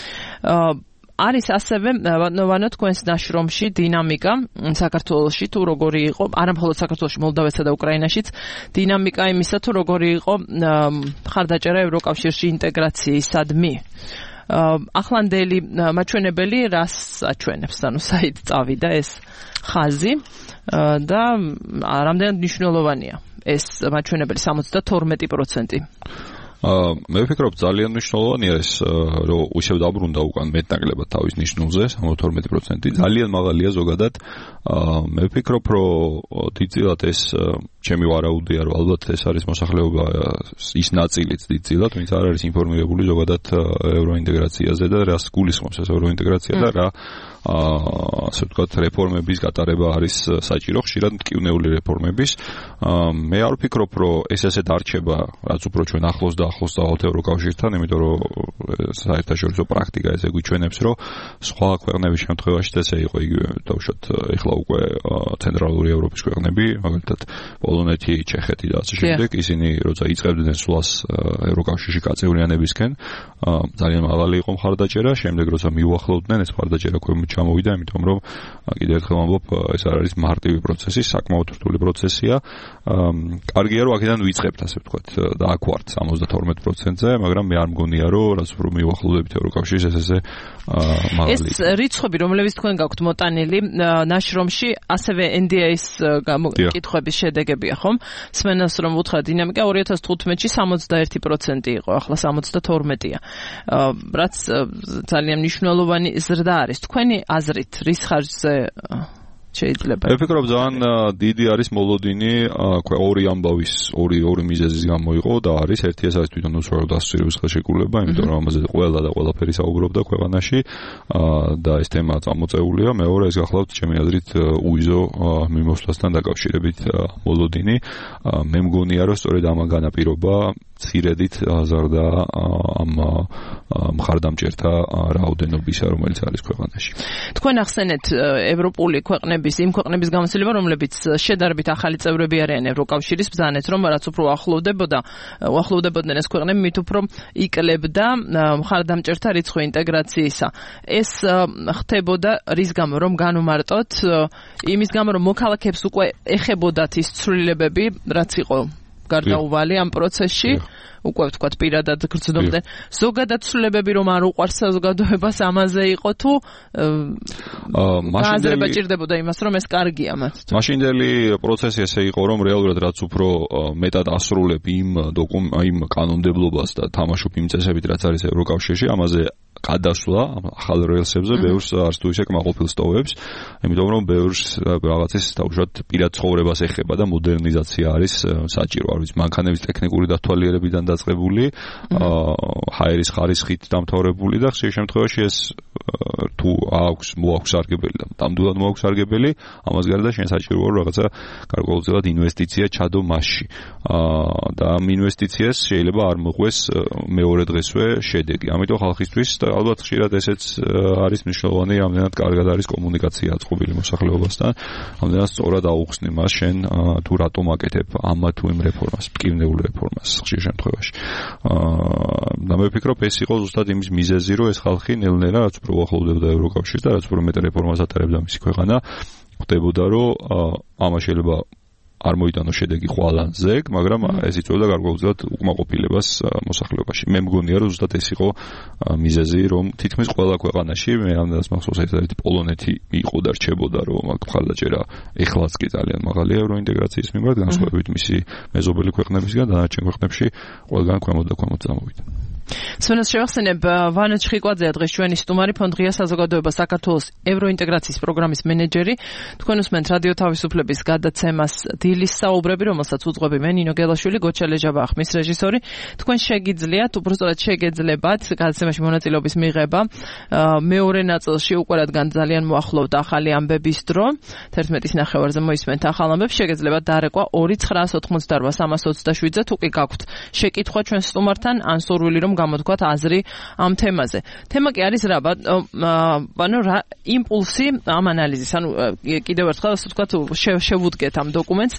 არის ასევე ვანო თქვენს ნაშრომში დინამიკა საქართველოში, თუ როგორი იყო, არა მხოლოდ საქართველოში, მოლდავეთსა და უკრაინაშიც, დინამიკა იმისა, თუ როგორი იყო ხარდაჭერა ევროკავშირში ინტეგრაციისადმი. ახლანდელი მაჩვენებელი რას აჩვენებს, ანუ საით წავიდა ეს ხაზი და რამდენად მნიშვნელოვანია ეს მაჩვენებელი სამოცდათორმეტი პროცენტი. მე ვფიქრობ ძალიან მნიშვნელოვანია ეს, რომ უშევ დაბრუნდა უკან მეტნაკლებად თავის ნიშნულზე სამოცდათორმეტი პროცენტი, ძალიან მაღალია ზოგადად. მე ვფიქრობ, რომ დიდწილად ეს ჩემი ვარაუდია, რომ ალბათ ეს არის მოსახლეობა ის ნაწილიც დიდწილად, ვინც არ არის ინფორმირებული ზოგადად ევროინტეგრაციაზე და რას გულისხმობს ეს ევროინტეგრაცია და რა ასე ვთქვათ, რეფორმების გატარება არის საჭირო, ხშირად მტკივნეული რეფორმების. მე არ ვფიქრობ, რომ ეს ესე დარჩება, რაც უფრო ჩვენ ახლოს და ახლოს დავთ ევროკავშირთან, იმიტომ რომ საერთაშორისო პრაქტიკა ესე გვიჩვენებს, რომ სხვა ქვეყნების შემთხვევაშიც ესე იყო იგივე, დავუშვათ, ეხლა უკვე ცენტრალური ევროპის ქვეყნები, მაგალითად პოლონეთი, ჩეხეთი და ასე შემდეგ, ისინი როცა იწყებდნენ სვლას ევროკავშირში გაწევრიანებისკენ, ძალიან მაღალი იყო მხარდაჭერა, შემდეგ როცა მიუახლოვდნენ, ეს მხარდაჭერა ქვემოთ ჩამოვიდა, იმიტომ რომ კიდევ ერთხელ ვამბობ, ეს არ არის მარტივი პროცესი, საკმაოდ რთული პროცესია. კარგია, რომ აქედან ვიწყებთ, ასე ვთქვათ, და აქ ვართ სამოცდათორმეტ პროცენტზე, მაგრამ მე არ მგონია, რომ რაც უფრო მიუახლოვდებით ევროკავშირს, ეს ესე მაღალი. ეს რიცხვები, რომლებიც თქვენ გაქვთ მოტანილი ნაშრომში, ასევე ენ დი ეის კითხვების შედეგებია, ხომ? სმენას რომ უთხრა დინამიკა ორი ათას თხუთმეტში სამოცდაერთი პროცენტი იყო, ახლა სამოცდათორმეტია. რაც ძალიან მნიშვნელოვანი ზრდა არის. თქვენი აზრით, რის ხარჯზე შეიძლება? მე ვფიქრობ, ძალიან დიდი არის მოლოდინი ორი ამბავის, ორი ორი მიზეზის გამო იყო და არის ერთი ეს არის თვითონ უსვარო დასწრების ხელშეკრულება, იმიტომ რომ ამაზე ყველა და ყველაფერი საუბრობდა ქვეყანაში და ეს თემა წამოწეულია. მეორე ეს გახლავთ ჩემი აზრით უიზო მიმოსვლასთან დაკავშირებით მოლოდინი. მე მგონია, რომ სწორედ ამან განაპირობა ცირედით აზარდა ამ მხარდამჭერთა რაოდენობისა, რომელიც არის ქვეყანაში. თქვენ ახსენეთ ევროპული ქვეყნების, იმ ქვეყნების გამოცდილება, რომლებიც შედარებით ახალი წევრები არიან ევროკავშირის, ბრძანეთ, რომ რაც უფრო ახლოვდებოდა, ახლოვდებოდნენ ეს ქვეყნები, მით უფრო იკლებდა მხარდამჭერთა რიცხვი ინტეგრაციისა. ეს ხდებოდა რის გამო, რომ განუმარტოთ, იმის გამო, რომ მოქალაქეებს უკვე ეხებოდათ ის ცვლილებები, რაც იყო გარდაუვალი ამ პროცესში, უკვე ვთქვათ პირადად გრძნობდნენ. ზოგადად ცვლილებები რომ არ უყვარს საზოგადოებას ამაზე იყო თუ აზრება ჭირდებოდა იმას, რომ ეს კარგია მათ. მაშინდელი პროცესი ესე იყო, რომ რეალურად რაც უფრო მეტად ასრულებ იმ იმ კანონმდებლობას და თამაშობ იმ წესებით, რაც არის ევროკავშირში, ამაზე გადასვლა ახალ რელსებზე ბევრს არც თუ ისე კმაყოფილს ტოვებს, იმიტომ რომ ბევრს რაღაცის თავშოთ პირად ცხოვრებას ეხება და მოდერნიზაცია არის საჭირო. არ ვიცი, მანქანების ტექნიკური დათვალიერებიდან დაწყებული, ჰაერის ხარისხით დამთავრებული და ხშირ შემთხვევაში ეს თუ აქვს მოაქვს სარგებელი და ნამდვილად მოაქვს სარგებელი, ამას გარდა შენ საჭიროა რაღაცა გარკვეულწილად ინვესტიცია ჩადო მასში. და ამ ინვესტიციას შეიძლება არ მოყვეს მეორე დღესვე შედეგი. ამიტომ ხალხისთვის ალბათ ხშირად ესეც არის მნიშვნელოვანი, ამდენად კარგად არის კომუნიკაცია აწყობილი მოსახლეობასთან, ამდენად სწორად აუხსნი მას შენ თუ რატომ აკეთებ ამ თუ იმ რეფორმას, მტკივნეულ რეფორმას ხშირ შემთხვევაში. და მე ვფიქრობ, ეს იყო ზუსტად იმის მიზეზი, რომ ეს ხალხი ნელ-ნელა რაც უფრო ახლოვდებოდა ევროკავშირს და რაც უფრო მეტ რეფორმას ატარებდა მისი ქვეყანა, ხვდებოდა, რომ ამას შეიძლება არ მოიტანო შედეგი ყველანზე, მაგრამ ეს იწვევდა გარკვეულწილად უკმაყოფილებას მოსახლეობაში. მე მგონია, რომ ზუსტად ეს იყო მიზეზი, რომ თითქმის ყველა ქვეყანაში, მე ამდენს მახსოვს ერთ-ერთი პოლონეთი იყო და რჩებოდა, რომ აქ მხარდაჭერა ეხლაც კი ძალიან მაღალია ევროინტეგრაციის მიმართ, განსხვავებით მისი მეზობელი ქვეყნებისგან, დანარჩენ ქვეყნებში ყველგან ქვემოთ და ქვემოთ წამოვიდა. სვენას შევახსენებ, ვანა ჩხიკვაძეა დღეს ჩვენი სტუმარი, ფონდ ღია საზოგადოება საქართველოს ევროინტეგრაციის პროგრამის მენეჯერი. თქვენ უსმენთ რადიო თავისუფლების გადაცემას დილის საუბრები, რომელსაც უძღვები მე ნინო გელაშვილი, გოჩა ლეჟაბა ხმის რეჟისორი. თქვენ შეგიძლიათ, უბრალოდ შეგეძლებათ გადაცემაში მონაწილეობის მიღება. მეორე ნაწილში უკვე რადგან ძალიან მოახლოვდა ახალი ამბების დრო, თერთმეტის ნახევარზე მოისმენთ ახალ ამბებს, შეგეძლებათ დარეკვა ორი ცხრაას ოთხმოცდაორვა სამას ოცდაშვიდზე, თუ კი გაქვთ შეკითხვა ჩვენ სტუმართან, ან სურვილი რომ გამოთქვათ აზრი ამ თემაზე. თემა კი არის რა, ანუ რა იმპულსი ამ ანალიზის, ანუ კიდევ ერთხელ ასე ვთქვათ, შევუდგეთ ამ დოკუმენტს.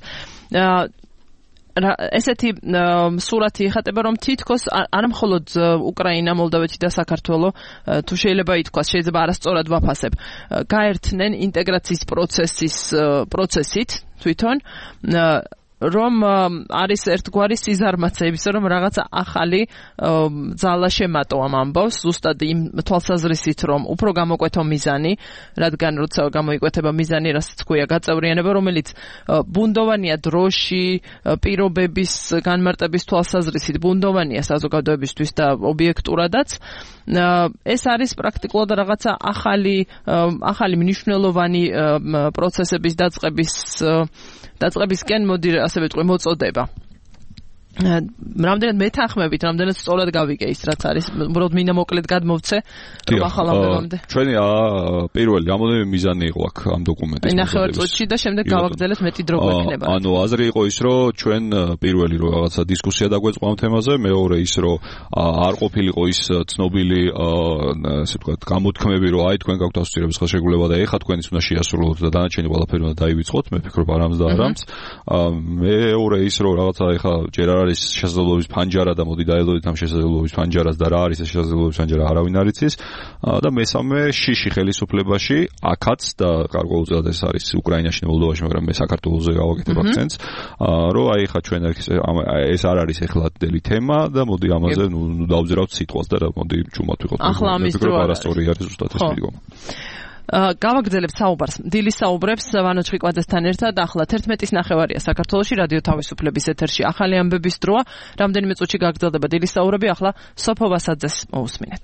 ესეთი სურათი იხატება, რომ თითქოს არ მხოლოდ უკრაინა, მოლდოვეთი და საქართველო, თუ შეიძლება ითქვას, შეიძლება არასწორად ვაფასებ, გაერთნენ ინტეგრაციის პროცესის პროცესით თვითონ, რომ არის ერთგვარი სიზარმაცეების, რომ რაღაცა ახალი ძალა შემატო ამ ამბავს, ზუსტად იმ თვალსაზრისით, რომ უფრო გამოკვეთო მიზანი, რადგან როცა გამოიკვეთება მიზანი, რასაც ქვია გაწევრიანება, რომელიც ბუნდოვანია დროში, პირობების განმარტების თვალსაზრისით, ბუნდოვანია საზოგადოებისთვის და ობიექტურადაც. ეს არის პრაქტიკულად რაღაცა ახალი ახალი მნიშვნელოვანი პროცესების დაწყების დაწყებისკენ მოდი ასე ვიტყვი მოწოდება. რამდენად მეთანხმებით, რამდენად სწორად გავიგე ის რაც არის, უბრალოდ მინდა მოკლედ გადმოვცე, რომ ახალ ამბებამდე. ჩვენი პირველი რამოდენიმე მიზანი იყო აქ ამ დოკუმენტის. ნახევარ წუთში და შემდეგ გავაგრძელეთ მეტი დრო გვექნება. ანუ აზრი იყო ის, რომ ჩვენ პირველი რომ რაღაცა დისკუსია დაგვეწყო ამ თემაზე, მეორე ის, რომ არ ყოფილიყო ის ცნობილი, ასე ვთქვათ, გამოთქმები, რომ აი თქვენ გაქვთ ასოცირების ხელშეკრულება და ეხლა თქვენ ის უნდა შეასრულოთ და დანარჩენი ყველაფერი უნდა დაივიწყოთ, მე ფიქრობ არამს და არამს. მეორე ის, რომ რაღაცა ეხლა ჯერ არ არის შესაძლებლობის ფანჯარა და მოდი დაელოდეთ ამ შესაძლებლობის ფანჯარას და რა არის ეს შესაძლებლობის ფანჯარა არავინ არ იცის და მესამე შიში ხელისუფლებაში აქაც და გარკვეულწილად ეს არის უკრაინაში და მოლდოვაში მაგრამ მე საქართველოზე გავაკეთებ აქცენტს რომ აი ხა ჩვენ ეს არ არის ეხლადელი თემა და მოდი ამაზე ნუ დავძრავთ სიტყვას და მოდი ჩუმად ვიყოთ ახლა ამის დრო არასწორი არის ზუსტად ეს მიდგომა გავაგრძელებთ საუბარს დილის საუბრებს ვანო ჩხიკვაძესთან ერთად ახლა თერთმეტის ნახევარია საქართველოში რადიო თავისუფლების ეთერში ახალი ამბების დროა რამდენიმე წუთში გაგრძელდება დილის საუბრები ახლა სოფო ვასაძეს მოусმინეთ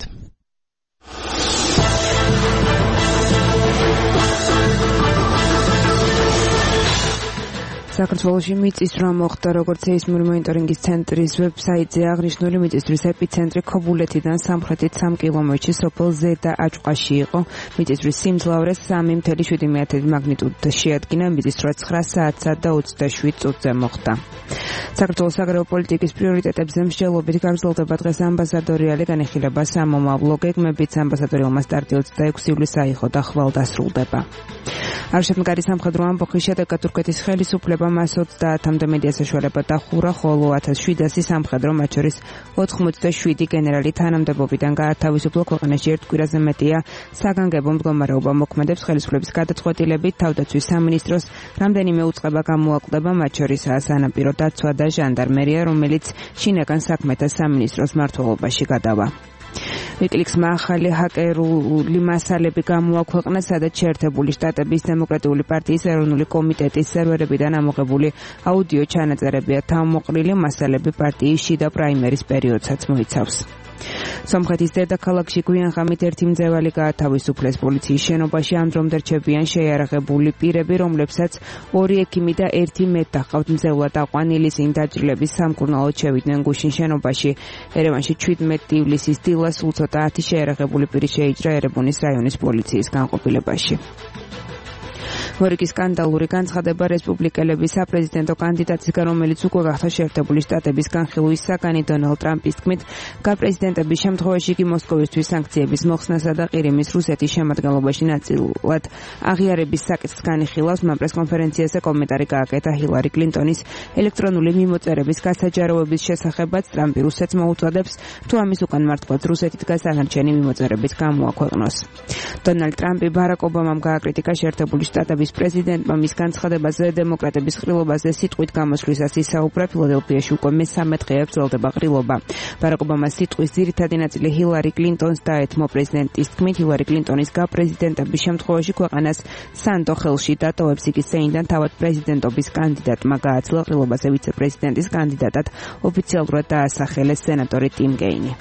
საქართველოში მიწის რა მოხდა როგორც სეისმური მონიტორინგის ცენტრის ვებსაიტზე აღნიშნული მიწისძვრის ეპიცენტრი ქობულეთიდან სამხრეთით სამი კილომეტრში სოფელ ზედა აჭყაში იყო მიწისძვრის სიმძლავრე სამი კoma შვიდი მაგნიტუდს შეადგინა მიწისძვრა ცხრა საათსა და ოცდაშვიდ წუთზე მოხდა საქართველოს საგარეო პოლიტიკის პრიორიტეტებზე მსჯელობით გაგრძელდება დღეს ამბასადორი ალე განიხილება სამომავლო გეგმებით ამბასადორი ელმა სტარტი ოცდაექვსი ივლისს აიღო და ხვალ დასრულდება არშემდგარი სამხედრო ამბოხის შედეგად თურქეთის ხელისუფლება მას ოცდაათამდე მედია საშუალება დახურა, ხოლო ათას შვიდასი სამხედრო, მათ შორის ოთხმოცდაშვიდი გენერალი თანამდებობიდან გაათავისუფლა ქვეყანაში ერთ კვირაზე მეტია საგანგებო მდგომარეობა მოქმედებს ხელისუფლების გადაწყვეტილებით თავდაცვის სამინისტროს რამდენიმე უწყება გამოაკლდება, მათ შორისაა სანაპირო დაცვა და ჟანდარმერია, რომელიც შინაგან საქმეთა სამინისტროს მმართველობაში გადავა. ვიკლიქსმა ახალი ჰაკერული მასალები გამოაქვეყნა, სადაც შეერთებული შტატების დემოკრატიული პარტიის ეროვნული კომიტეტის სერვერებიდან ამოღებული აუდიო ჩანაწერებია თავმოყრილი მასალები პარტიის შიდა პრაიმერის პერიოდსაც მოიცავს. სომხეთის დედაქალაქში გვიანღამით ერთი მძევალი გაათავისუფლეს პოლიციის შენობაში ამ დრომდე რჩებიან შეიარაღებული პირები, რომლებსაც ორი ექიმი და ერთი მეტ ჰყავთ მძევლად აყვანილი წინ დაჭრილების სამკურნალოდ შევიდნენ გუშინ შენობაში. ერევანში შვიდმეტი ივლისის დილა სულ ცოტა ათი შეიარაღებული პირი შეიჭრა ერებუნის რაიონის პოლიციის განყოფილებაში. მორიგი სკანდალური განცხადება რესპუბლიკელების საპრეზიდენტო კანდიდატისგან, რომელიც უკვე გახდა შეერთებული შტატების განხილვის საგანი დონალდ ტრამპის თქმით, გაპრეზიდენტების შემთხვევაში იგი მოსკოვისთვის სანქციების მოხსნასა და ყირიმის რუსეთის შემადგენლობაში ნაწილად აღიარების საკითხს განიხილავს. მან პრესკონფერენციაზე კომენტარი გააკეთა ჰილარი კლინტონის ელექტრონული მიმოწერების გასაჯაროების შესახებაც. ტრამპი რუსეთს მოუწოდებს თუ ამის უკან მართლაც რუსეთი დგას დანარჩენი მიმოწერების გამოაქვეყნოს. დონალდ ტრამპი ბარაკ ობამამ გააკრიტიკა შეერთებული შტატების პრეზიდენტმა მის განცხადებაზე დემოკრატების ყრილობაზე სიტყვით გამოსვლისას ისაუბრა. ფილადელფიაში უკვე მესამე დღეა გრძელდება ყრილობა. ბარაკ ობამას სიტყვის ძირითადი ნაწილი ჰილარი კლინტონს დაეთმო. პრეზიდენტის თქმით, ჰილარი კლინტონის გაპრეზიდენტების შემთხვევაში ქვეყანას სანდო ხელში დატოვებს. იგი სეინდან თავად პრეზიდენტობის კანდიდატმა გააცლა. ყრილობაზე ვიცე-პრეზიდენტის კანდიდატად ოფიციალურად დაასახელეს სენატორი ტიმ გეინი.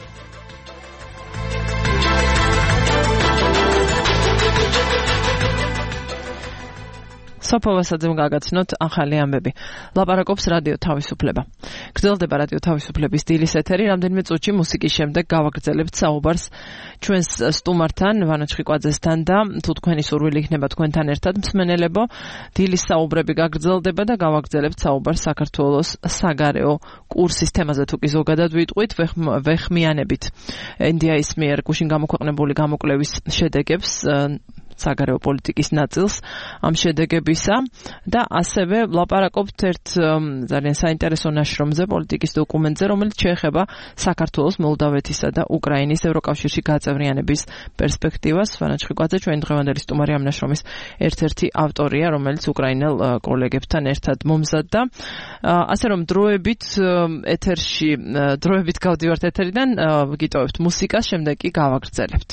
სოფო ვასაძემ გაგაცნოთ ახალი ამბები. ლაპარაკობს რადიო თავისუფლება. გრძელდება რადიო თავისუფლების დილის ეთერი, რამდენიმე წუთში მუსიკის შემდეგ გავაგრძელებთ საუბარს ჩვენს სტუმართან, ვანო ჩხიკვაძესთან და თუ თქვენი სურვილი იქნება თქვენთან ერთად მსმენელებო, დილის საუბრები გაგრძელდება და გავაგრძელებთ საუბარს საქართველოს საგარეო კურსის თემაზე, თუ კი ზოგადად ვიტყვით, ვეხმიანებით ენ დი აის მიერ გუშინ გამოქვეყნებული გამოკვლევის შედეგებს საგარეო პოლიტიკის ნაწილს ამ შედეგებისა და ასევე ვლაპარაკობთ ერთ ძალიან საინტერესო ნაშრომზე, პოლიტიკის დოკუმენტზე, რომელიც შეეხება საქართველოს, მოლდავეთისა და უკრაინის ევროკავშირში გაწევრიანების პერსპექტივას. ვანო ჩხიკვაძე ჩვენი დღევანდელი სტუმარი ამ ნაშრომის ერთ-ერთი ავტორია, რომელიც უკრაინელ კოლეგებთან ერთად მომზადდა. ასე რომ დროებით ეთერში, დროებით გავდივართ ეთერიდან, გიტოვებთ მუსიკას, შემდეგ კი გავაგრძელებთ.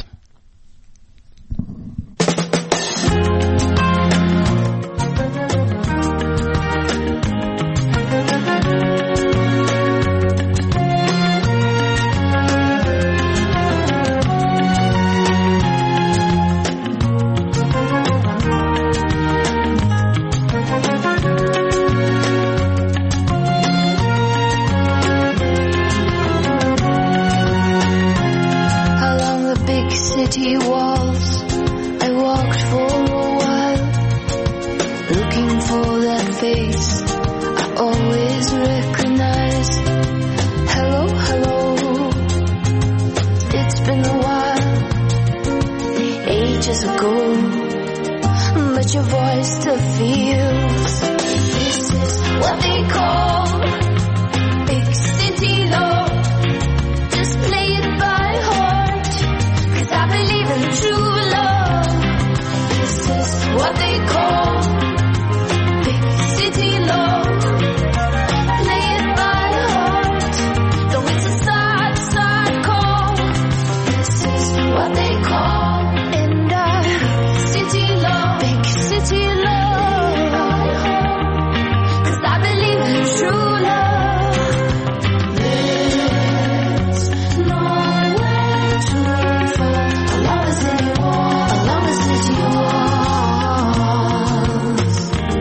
go, but your voice still feels. This is what they call big city love. Just play it by heart, 'cause I believe in true love. This is what they call big city love. Play it by heart, though it's a sad, sad call. This is what they call and I city love, big city love. 'Cause I believe in true love. There's nowhere to fall along the city wall, along the city walls.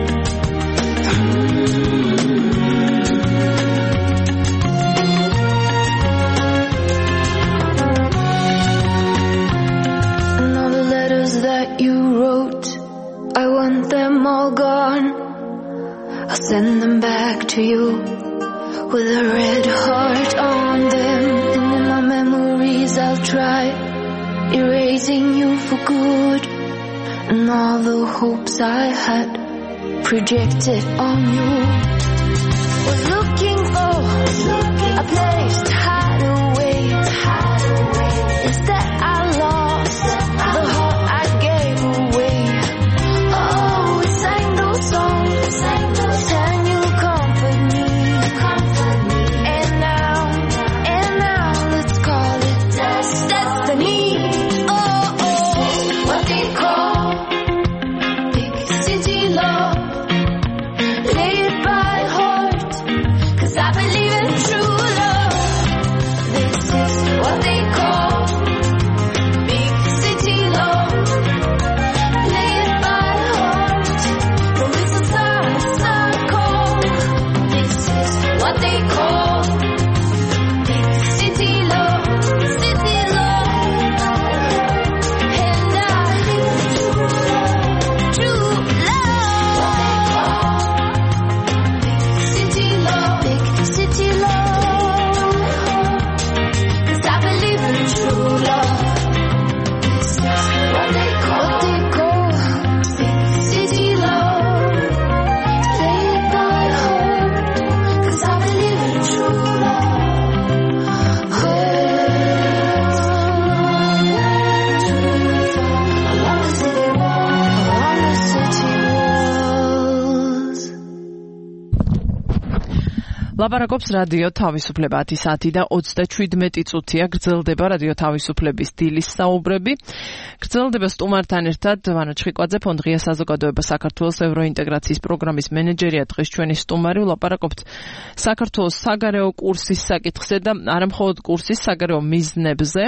And all the letters that you wrote, I want them all gone. I'll send them back to you with a red heart on them. And in my memories I'll try erasing you for good. And all the hopes I had projected on you was looking for a place to hide away. Instead I lost the heart I gave away. Oh, we sang those songs, and you comfort me. And now, and now let's call it destiny. Oh, oh, what they call big city love. Play it by heart, 'cause I believe in true love. This is what they call big city love. Play it by heart, though it's a sad, sad call. This is what they call big city love, city love. And I believe in true love, true love. City love, big city love. 'Cause I believe in true love. This is what they call, what they call big city love. Play it by heart, 'cause I believe in true love. There's nowhere to fall along the city wall, along the city walls. ლაპარაკობს რადიო თავისუფლება ათი საათი და ოცდაშვიდმეტი წუთია გრძელდება რადიო თავისუფლების დილის საუბრები. გრძელდება სტუმართან ერთად ვანო ჩხიკვაძე, ფონდ ღია საზოგადოება საქართველოს ევროინტეგრაციის პროგრამის მენეჯერია, დღეს ჩვენი სტუმარი. ლაპარაკობთ საქართველოს საგარეო კურსის საკითხზე და არა მხოლოდ კურსის, საგარეო მიზნებზე.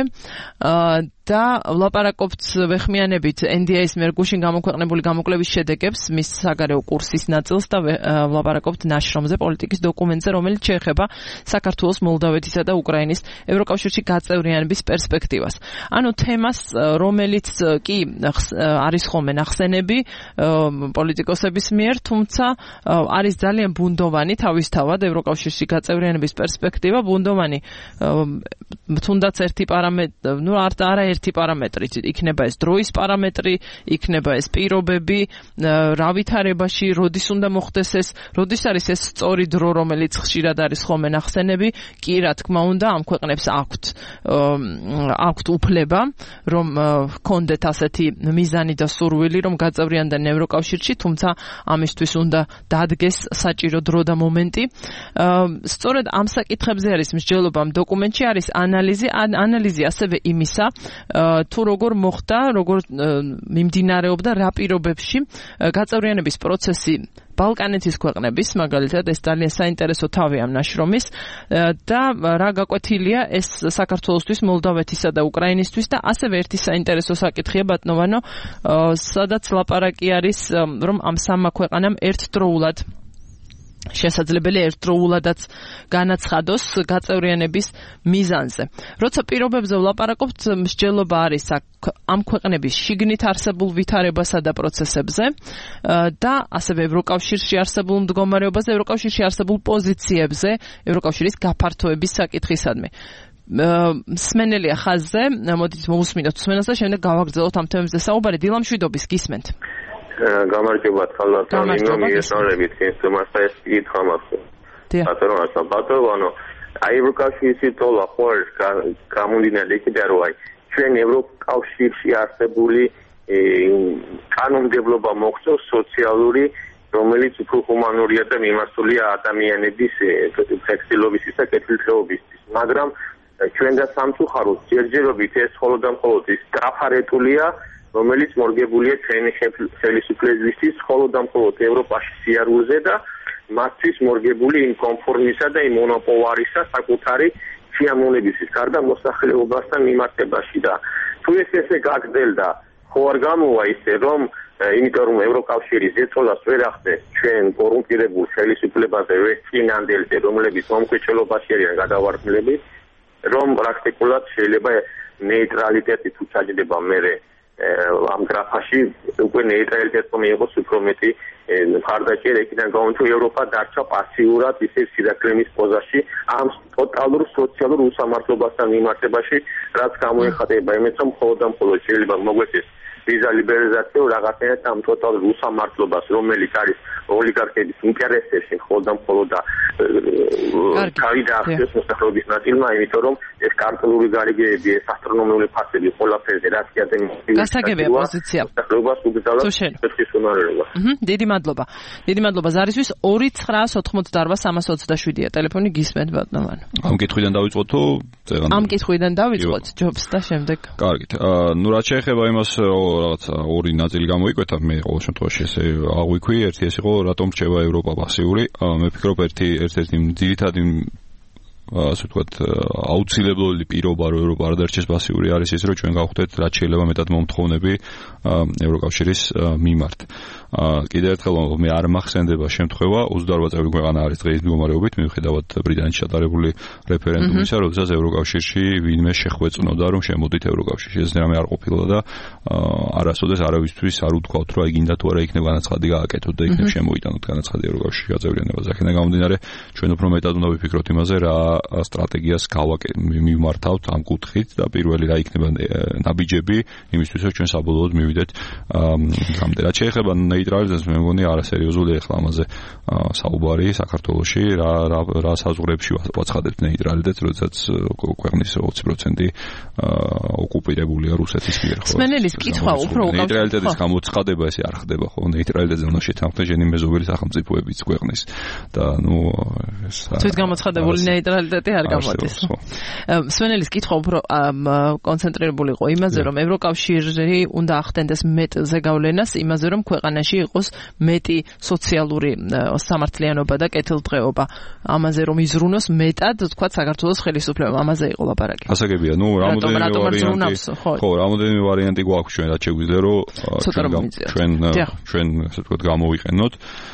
და ლაპარაკობთ ვეხმიანებით ენ დი ეის მიერ გუშინ გამოქვეყნებული გამოკვლევის შედეგებს, მის საგარეო კურსის ნაწილს და ლაპარაკობთ ნაშრომზე, პოლიტიკის დოკუმენტზე, რომელიც შეეხება საქართველოს, მოლდავეთისა და უკრაინის ევროკავშირში გაწევრიანების პერსპექტივას. ანუ თემას, რომელიც კი არის ხოლმე ნახსენები პოლიტიკოსების მიერ, თუმცა არის ძალიან ბუნდოვანი თავისთავად ევროკავშირში გაწევრიანების პერსპექტივა, ბუნდოვანი თუნდაც ერთი პარამეტრი, ну არა ერთი პარამეტრით, იქნება ეს დროის პარამეტრი, იქნება ეს პირობები, რა ვითარებაში, როდის უნდა მოხდეს ეს, როდის არის ეს სწორი დრო, რომელიც ხშირად არის ხოლმე ნახსენები, კი რა თქმა უნდა ამ ქვეყნებს აქვთ აქვთ უფლება, რომ ჰქონდეთ ასეთი მიზანი და სურვილი, რომ გაწევრიანდნენ ევროკავშირში, თუმცა ამისთვის უნდა დადგეს საჭირო დრო და მომენტი. სწორედ ამ საკითხებზე არის მსჯელობა ამ დოკუმენტში, არის ანალიზი, ანალიზი ასევე იმისა, თუ როგორ მოხდა, როგორ მიმდინარეობდა რა პირობებში გაწევრიანების პროცესი ბალკანეთის ქვეყნების, მაგალითად, ეს ძალიან საინტერესო თავი ამ ნაშრომის და რა გაკვეთილია ეს საქართველოსთვის, მოლდავეთისა და უკრაინისთვის და ასევე ერთი საინტერესო საკითხია ბატონო, სადაც ლაპარაკი არის, რომ ამ სამმა ქვეყანამ ერთდროულად შესაძლებელი ერთდროულადაც განაცხადოს გაწევრიანების მიზანზე. როცა პირობებზე ვლაპარაკობთ, მსჯელობა არის ამ ქვეყნების შიგნით არსებულ ვითარებასა და პროცესებზე და ასევე ევროკავშირში არსებულ მდგომარეობაზე, ევროკავშირში არსებულ პოზიციებზე, ევროკავშირის გაფართოების საკითხისადმი. სმენელია ხაზზე, მოდით მოусმინოთ სმენელს და შემდეგ გავაგრძელოთ ამ თემებზე საუბარი. დილა მშვიდობის, გისმენთ. გამარჯობა, თალათონინო, მიესალმებით ინსტუმენტს ეს კითხვა მაქვს. პატრონას ბატონო, ანუ აი ევროკავშირის თოლა ხوار გამუნდინე კიდე რო აი ჩვენ ევროკავშირში არსებული კანონმდებლობა მოხდოს სოციალური, რომელიც უფრო ჰუმანურია და მიმართულია ადამიანების ფლექსიბილობისთვის და კეთილდღეობისთვის, მაგრამ ჩვენ და სამწუხაროდ ჯერჯერობით ეს მხოლოდ და მხოლოდ ის ტრაფარეტულია, რომელიც მორგებულია ჩვენი ხელისუფლებისთვის მხოლოდ და მხოლოდ ევროპაში სიარულზე და მათთვის მორგებული იმ კონფორმისა და იმ მონოპოლარისა საკუთარი სიამოვნებისთვის გარდა მოსახლეობასთან მიმართებაში და თუ ეს ესე გაგრძელდა ხო არ გამოვა ისე რომ იმიტომ რომ ევროკავშირის ზეწოლას ვერ ახდენს ჩვენ კორუმპირებულ ხელისუფლებაზე ვეწინანდელზე რომლებიც მომკვეთლობაში არიან გადავარდნილები რომ პრაქტიკულად შეიძლება ნეიტრალიტეტით უჩაჯდება მერე ამ გრაფაში უკვე ნეიტრალიტეტი მიიღოს უფრო მეტი მხარდაჭერა იქიდან გამომდინარე ევროპა დარჩა პასიურად ისე სირაქლემის პოზაში ამ ტოტალურ სოციალურ უსამართლობასთან მიმართებაში რაც გამოეხატება იმით რომ მხოლოდ და მხოლოდ შეიძლება მოგვეცეს ვიზა ლიბერალიზაცია რაღაცნაირად ამ ტოტალურ უსამართლობას რომელიც არის ოლიგარქების ინტერესებში მხოლოდ და მხოლოდ და თავი დაახსნეს მოსახლეობის ნაწილმა იმიტომ რომ ეს კარტელური გარიგეები ეს ასტრონომიული ფასები ყველაფერზე რაც კი ადამიანის გასაგებია პოზიცია მოსახლეობას უგზავნოს ეს უნარება. დიდი მადლობა. დიდი მადლობა ზარისთვის ორი ცხრაას ოთხმოცდაარბას სამას ოცდაშვიდია ტელეფონი გისმენთ ბატონო. ამ კითხვიდან დავიწყოთ თუ წეგან ამ კითხვიდან დავიწყოთ ჯობს და შემდეგ. კარგით. ნუ რაც შეეხება იმას რაღაცა ორი ნაწილი გამოიკვეთა მე ყოველ შემთხვევაში ესე აღვიქვი ერთი ეს იყო რატომ რჩება ევროპა პასიური მე ვფიქრობ ერთი ერთ-ერთი ძირითადი ასე ვთქვათ აუცილებლი პირობა რომ ევროპა არ დარჩეს პასიური არის ის რომ ჩვენ გავხდეთ რაც შეიძლება მეტად მომთხოვნები ევროკავშირის მიმართ. კიდევ ერთხელ მე არ მახსენდება შემთხვევა ოცდაორ წევრი ქვეყანა არის დღეს მდგომარეობით მიუხედავად ბრიტანეთში ჩატარებული რეფერენდუმისა როდესაც ევროკავშირში ვინმე შეხვეწნოდა რომ შემოდით ევროკავშირში ეს რამე არ ყოფილა და არასოდეს არავისთვის არ უთქვათ რომ აი გინდა თუ არა იქნება განაცხადი გააკეთოთ და იქნებ შემოიტანოთ განაცხადი ევროკავშირში გაწევრიანებას აქედან გამომდინარე ჩვენ უფრო მეტად უნდა ვიფიქროთ იმაზე რა სტრატეგიას გავმართავთ ამ კუთხით და პირველი რა იქნება ნაბიჯები იმისთვის რომ ჩვენ საბოლოოდ მივიდეთ გამდე რაც შეეხება ნეიტრალიზაციას მე მგონი არასერიოზულია ახლა ამაზე საუბარი საქართველოში რა რა საზღვრებში ვაცხადებთ ნეიტრალიტეტს როდესაც ქვეყნის ოცი პროცენტი ოკუპირებულია რუსეთის მიერ ხო სმენელის კითხვა უფრო უკავშირდება ნეიტრალიტეტის გამოცხადება ესე არ ხდება ხო ნეიტრალიტეტზე უნდა შეთანხმდეს ჟენი მეზობელი სახელმწიფოებიც ქვეყნის და ნუ ეს თვით გამოცხადებული ნეიტრალიტეტი არ გამოდის სმენელის კითხვა უფრო კონცენტრირებული იყო იმაზე რომ ევროკავშირი უნდა ახდენდეს მეტ ზეგავლენას იმაზე რომ ქვეყანაში იყოს მეტი სოციალური სამართლიანობა და კეთილდღეობა ამაზე რომ იზრუნოს მეტად თქვა საქართველოს ხელისუფლებამ ამაზე იყო ლაპარაკი გასაგებია ნუ რამოდენიმე ვარიანტი ხო რამოდენიმე ვარიანტი გვაქვს ჩვენ რაც შეგვიძლია რომ ჩვენ ჩვენ ასე ვთქვათ გამოვიყენოთ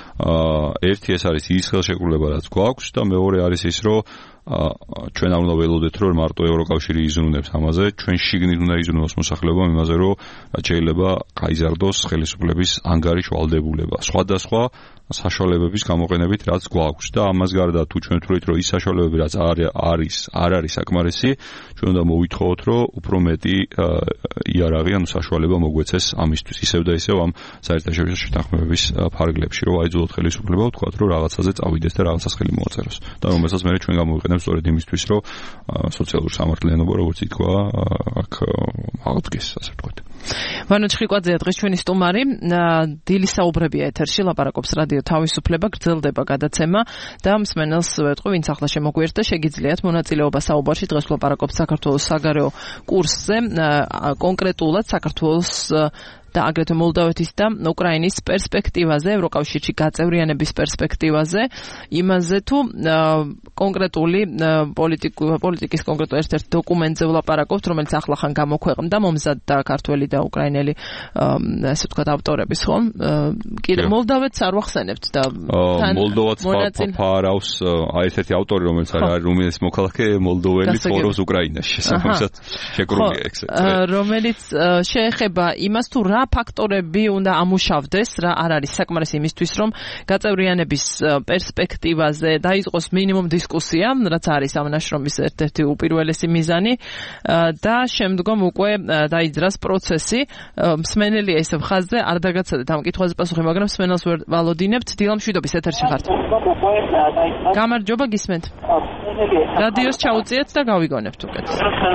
ერთი ეს არის ის ხელშეკრულება რაც გვაქვს და მეორე არის ის რომ ჩვენ არ უნდა ველოდეთ რომ მარტო ევროკავშირი იზრუნებს ამაზე ჩვენ შიგნით უნდა იზრუნოს მოსახლეობამ იმაზე რომ შეიძლება გაიზარდოს ხელისუფლების ანგარიშ ვალდებულება სხვადასხვა საშუალებების გამოყენებით რაც გვაქვს და ამას გარდა თუ ჩვენ ვთვლით რომ ის საშუალებები რაც არის არ არის საკმარისი ჩვენ უნდა მოვითხოვოთ რომ უფრო მეტი იარაღი ანუ საშუალება მოგვეცეს ამისთვის ისევ და ისევ ამ საერთაშორისო შეთანხმებების ფარგლებში რომ აიძულოთ ხელისუფლება ვთქვათ რომ რაღაცაზე წავიდეს და რაღაცას ხელი მოაწეროს და რომელსაც მე ჩვენ გამოვიყენებთ სწორედ იმისთვის რომ სოციალურ სამართლიანობა როგორც ითქვა აქ აღდგეს ასე ვთქვათ ვანო ჩხიკვაძეა დღეს ჩვენი სტუმარი დილის საუბრებია ეთერში ლაპარაკობს რადიო თავისუფლება გრძელდება გადაცემა და მსმენელს ვეთქვი ვინც ახლა შემოგვიერთდა შეგიძლიათ მონაწილეობა საუბარში დღეს ლაპარაკობს საქართველოს საგარეო კურსზე კონკრეტულად საქართველოს და აგრეთვე მოლდოვეთის და უკრაინის პერსპექტივაზე, ევროკავშირში გაწევრიანების პერსპექტივაზე, იმაზე თუ კონკრეტული პოლიტიკის კონკრეტულ ერთ-ერთ დოკუმენტზე ვლაპარაკობთ, რომელიც ახლახან გამოქვეყნდა მომზადდა ქართველი და უკრაინელი ასე ვთქვათ ავტორების, ხო? კიდე მოლდოვეთს არ ვახსენებთ და მოლდოვაც ფარავს აი ესეთი ავტორი, რომელიც არის რუმინეთის მოქალაქე, მოლდოველი ცხოვრობს უკრაინაში, რომელსაც შეკრულია ექსპერტი. რომელიც შეეხება იმას თუ რა ფაქტორები უნდა ამუშავდეს, რა არ არის საკმარისი იმისთვის, რომ გაწევრიანების პერსპექტივაზე დაიწყოს მინიმუმ დისკუსია, რაც არის ამ ნაშრომის ერთ-ერთი უპირველესი მიზანი და შემდგომ უკვე დაიძრას პროცესი. მსმენელია ისევ ხაზზე, არ დაგაცადეთ ამ კითხვაზე პასუხი, მაგრამ მსმენელს ვერ ვალოდინებთ. დილამ შვიდობის ეთერში ხართ. გამარჯობა, გისმენთ. რადიოს ჩაუწიეთ და გავიგონებთ უკეთ.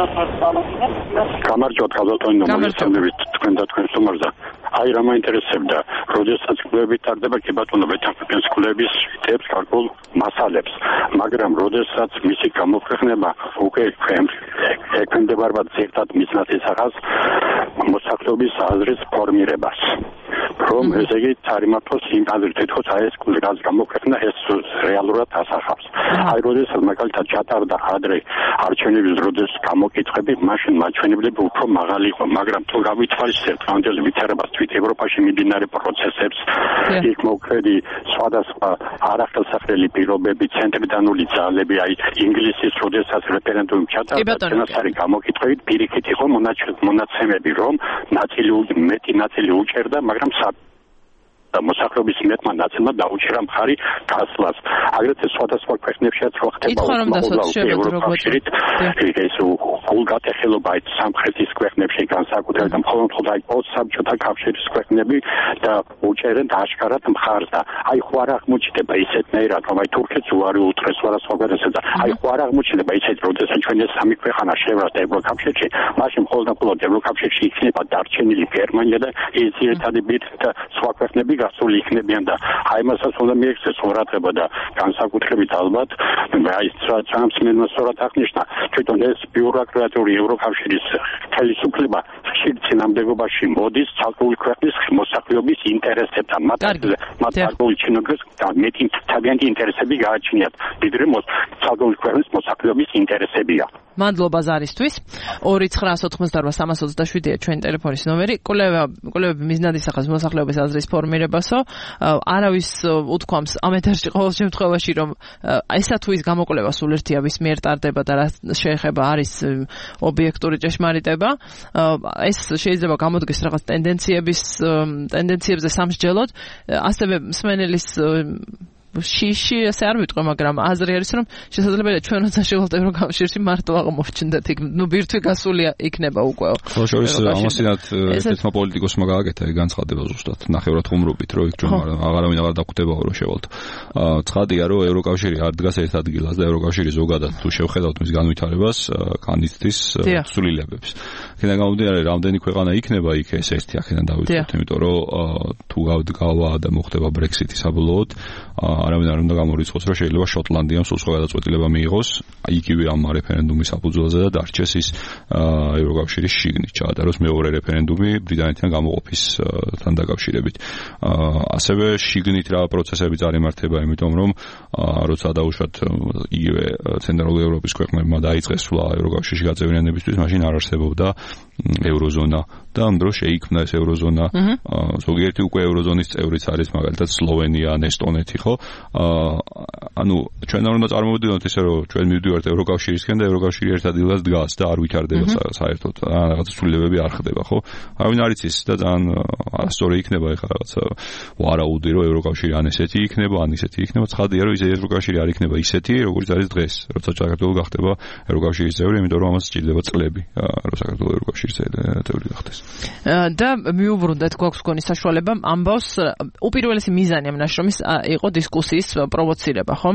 გამარჯობა, ხალხო, მომისწრებით თქვენ და თქვენ სტუმარზე. აი რა მაინტერესებდა, როდესაც კლუბები ტარდება კი ბატონო ვეთანხმებს კლუბების თებს კარგულ მასალებს, მაგრამ როდესაც მისი გამოქვეყნება უკვე ექვემდებარება ერთად მიზნად ისახავს მოსახლეობის აზრის ფორმირებას. რომ ესე იგი თარიმართოს იმ აზრით თითქოს აი ეს რაც გამოქვეყნა ეს რეალურად ასახავს. აი როდესაც მაგალითად ჩატარდა ადრე არჩევნების როდესაც გამოკითხები, მაშინ მაჩვენებლები უფრო მაღალი იყო, მაგრამ თუ გავითვალისწინებთ ამდელ ვითარებას თვით ევროპაში მიმდინარე პროცესებს, იქ მოქმედი სხვადასხვა არახელსაყრელი პირობები, ცენტრიდანული ძალები, აი ინგლისის როდესაც რეფერენდუმი ჩატარდა, წინასწარი გამოკითხვებით პირიქით იყო მონაცემები, რომ ნაწილი მეტი ნაწილი უჭერდა, მაგრამ და მოსახლეობის მეტმა ნაწილმა დაუჭირა მხარი გასვლას. აგრეთვე სხვადასხვა ქვეყნებშიც რო ხდება ევროკავშირით, ეს გულგატეხილობა სამხრეთის ქვეყნებში განსაკუთრებით მხოლოდ ხოდა პოსტსაბჭოთა კავშირის ქვეყნები და უჭერენ აშკარად მხარს და აი ხო არ აღმოჩნდება ისეთნაირად, რომ აი თურქეთს უარი უთხრეს სხვადასხვა ქვეყნებსა და აი ხო არ აღმოჩნდება ისეთ, როდესაც ჩვენ ეს სამი ქვეყანა შევრასდა ევროკავშირში, მაშინ მხოლოდ და მხოლოდ ევროკავშირში იქნება დარჩენილი გერმანია და ის ერთადი ბირთ და სხვა ქვეყნები გასული იქნებიან და აი მასაც უნდა მიექცეს ყურადღება და განსაკუთრებით ალბათ აი სამსმენელმა სწორად აღნიშნა თვითონ ეს ბიუროკრატიული ევროკავშირის ხელისუფლება ხშირ წინამდებობაში მოდის ცალკეული ქვეყნის მოსახლეობის ინტერესებთან მათ მათ ცალკეული ჩინოგრეს მეტი თავიანთი ინტერესები გააჩნიათ ვიდრე ცალკეული ქვეყნის მოსახლეობის ინტერესებია. მადლობა ზარისთვის. ორი ცხრაას ოთხმოცდაორვა სამას ოცდაშვიდია ჩვენი ტელეფონის ნომერი. კვლევა კვლევები მიზნად ისახავს მოსახლეობის აზრის ფორმირებასო. არავის უთქვამს ამ ეთერში ყოველ შემთხვევაში რომ ესა თუ ის გამოკვლევა სულ ერთია ვის მიერ ტარდება და რა შეეხება არის ობიექტური ჭეშმარიტება. ეს შეიძლება გამოდგეს რაღაც ტენდენციების ტენდენციებზე სამსჯელოდ. ასევე მსმენელის შიში ასე არ ვიტყვი, მაგრამ აზრი არის რომ შესაძლებელია ჩვენ როცა შევალთ ევროკავშირში მარტო აღმოჩნდეთ იქ, ნუ ბირთვი გასული იქნება უკვე. ხო, შორის ამასინათ ერთმა პოლიტიკოსმა გააკეთა ეგ განცხადება ზუსტად ნახევრად ხუმრობით, რომ იქ ჩვენ აღარავინ აღარ დაგვხვდებაო რომ შევალთ. ცხადია რომ ევროკავშირი არ დგას ერთ ადგილას და ევროკავშირი ზოგადად თუ შევხედავთ მის განვითარებას, განიცდის ცვლილებებს. იქიდან გამომდინარე, რამდენი ქვეყანა იქნება იქ ეს ერთი აქედან დავიწყოთ, იმიტომ რომ თუ გავდგავა და მოხდება ბრექსიტი საბოლოოდ არავინ არ უნდა გამორიცხოს, რომ შეიძლება შოტლანდიამ სულ სხვა გადაწყვეტილება მიიღოს, იგივე ამ რეფერენდუმის საფუძველზე და დარჩეს ის ევროკავშირის შიგნით, ჩაატაროს მეორე რეფერენდუმი ბრიტანეთთან გამოყოფისთან დაკავშირებით. ასევე შიგნით რა პროცესები წარიმართება, იმიტომ რომ როცა დაუშვათ იგივე ცენტრალური ევროპის ქვეყნებმა დაიწყეს სვლა ევროკავშირში გაწევრიანებისთვის, მაშინ არ არსებობდა ევროზონა და ამ დროს შეიქმნა ეს ევროზონა. ზოგიერთი უკვე ევროზონის წევრიც არის, მაგალითად სლოვენია, ესტონეთი, ხო? ანუ ჩვენ არ უნდა წარმოვიდგინოთ ისე რომ ჩვენ მივდივართ ევროკავშირისკენ და ევროკავშირი ერთ ადგილას დგას და არ ვითარდება საერთოდ. რაღაც ცვლილებები არ ხდება, ხო? არავინ არ იცის და ძალიან არასწორი იქნება ეხლა რაღაცა ვარაუდი რომ ევროკავშირი ან ესეთი იქნება, ან ისეთი იქნება. ცხადია რომ ის ევროკავშირი არ იქნება ისეთი, როგორც არის დღეს, როცა საქართველო გახდება ევროკავშირის წევრი, იმიტომ რომ ამას სჭირდება წლები, რომ საქართველო ევროკავშირის წევრი გახდეს. და მიუბრუნდეთ გვაქვს გქონი საშუალება ამბავს უპირველესი მიზანი ამ ნაშრომის იყო დისკუსიის პროვოცირება, ხო?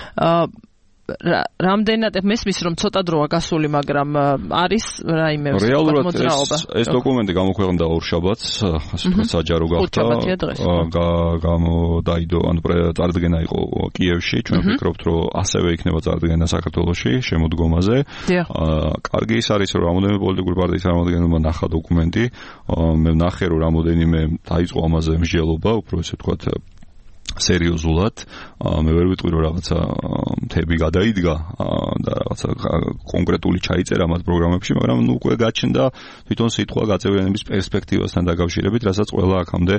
რამდენად მესმის რომ ცოტა დროა გასული, მაგრამ არის რაიმე მოძრაობა. ეს დოკუმენტი გამოქვეყნდა ორშაბათს, ასე ვთქვათ, საჯარო გახდა. გამოდაიდო, ანუ წარდგენა იყო კიევში, ჩვენ ვფიქრობთ, რომ ასევე იქნება წარდგენა საქართველოში შემოდგომაზე. კარგი ის არის, რომ რამოდენიმე პოლიტიკური პარტიის წარმომადგენელმა ნახა დოკუმენტი, მე ვნახე, რომ რამოდენიმე დაიწყო ამაზე მსჯელობა, უფრო ესე ვთქვათ სერიოზულად. მე ვერ ვიტყვი რომ რაღაცა მთები გადაიდგა და რაღაცა კონკრეტული ჩაიწერა მათ პროგრამებში, მაგრამ ნუ უკვე გაჩნდა თვითონ სიტყვა გაწევრიანების პერსპექტივასთან დაკავშირებით, რასაც ყველა აქამდე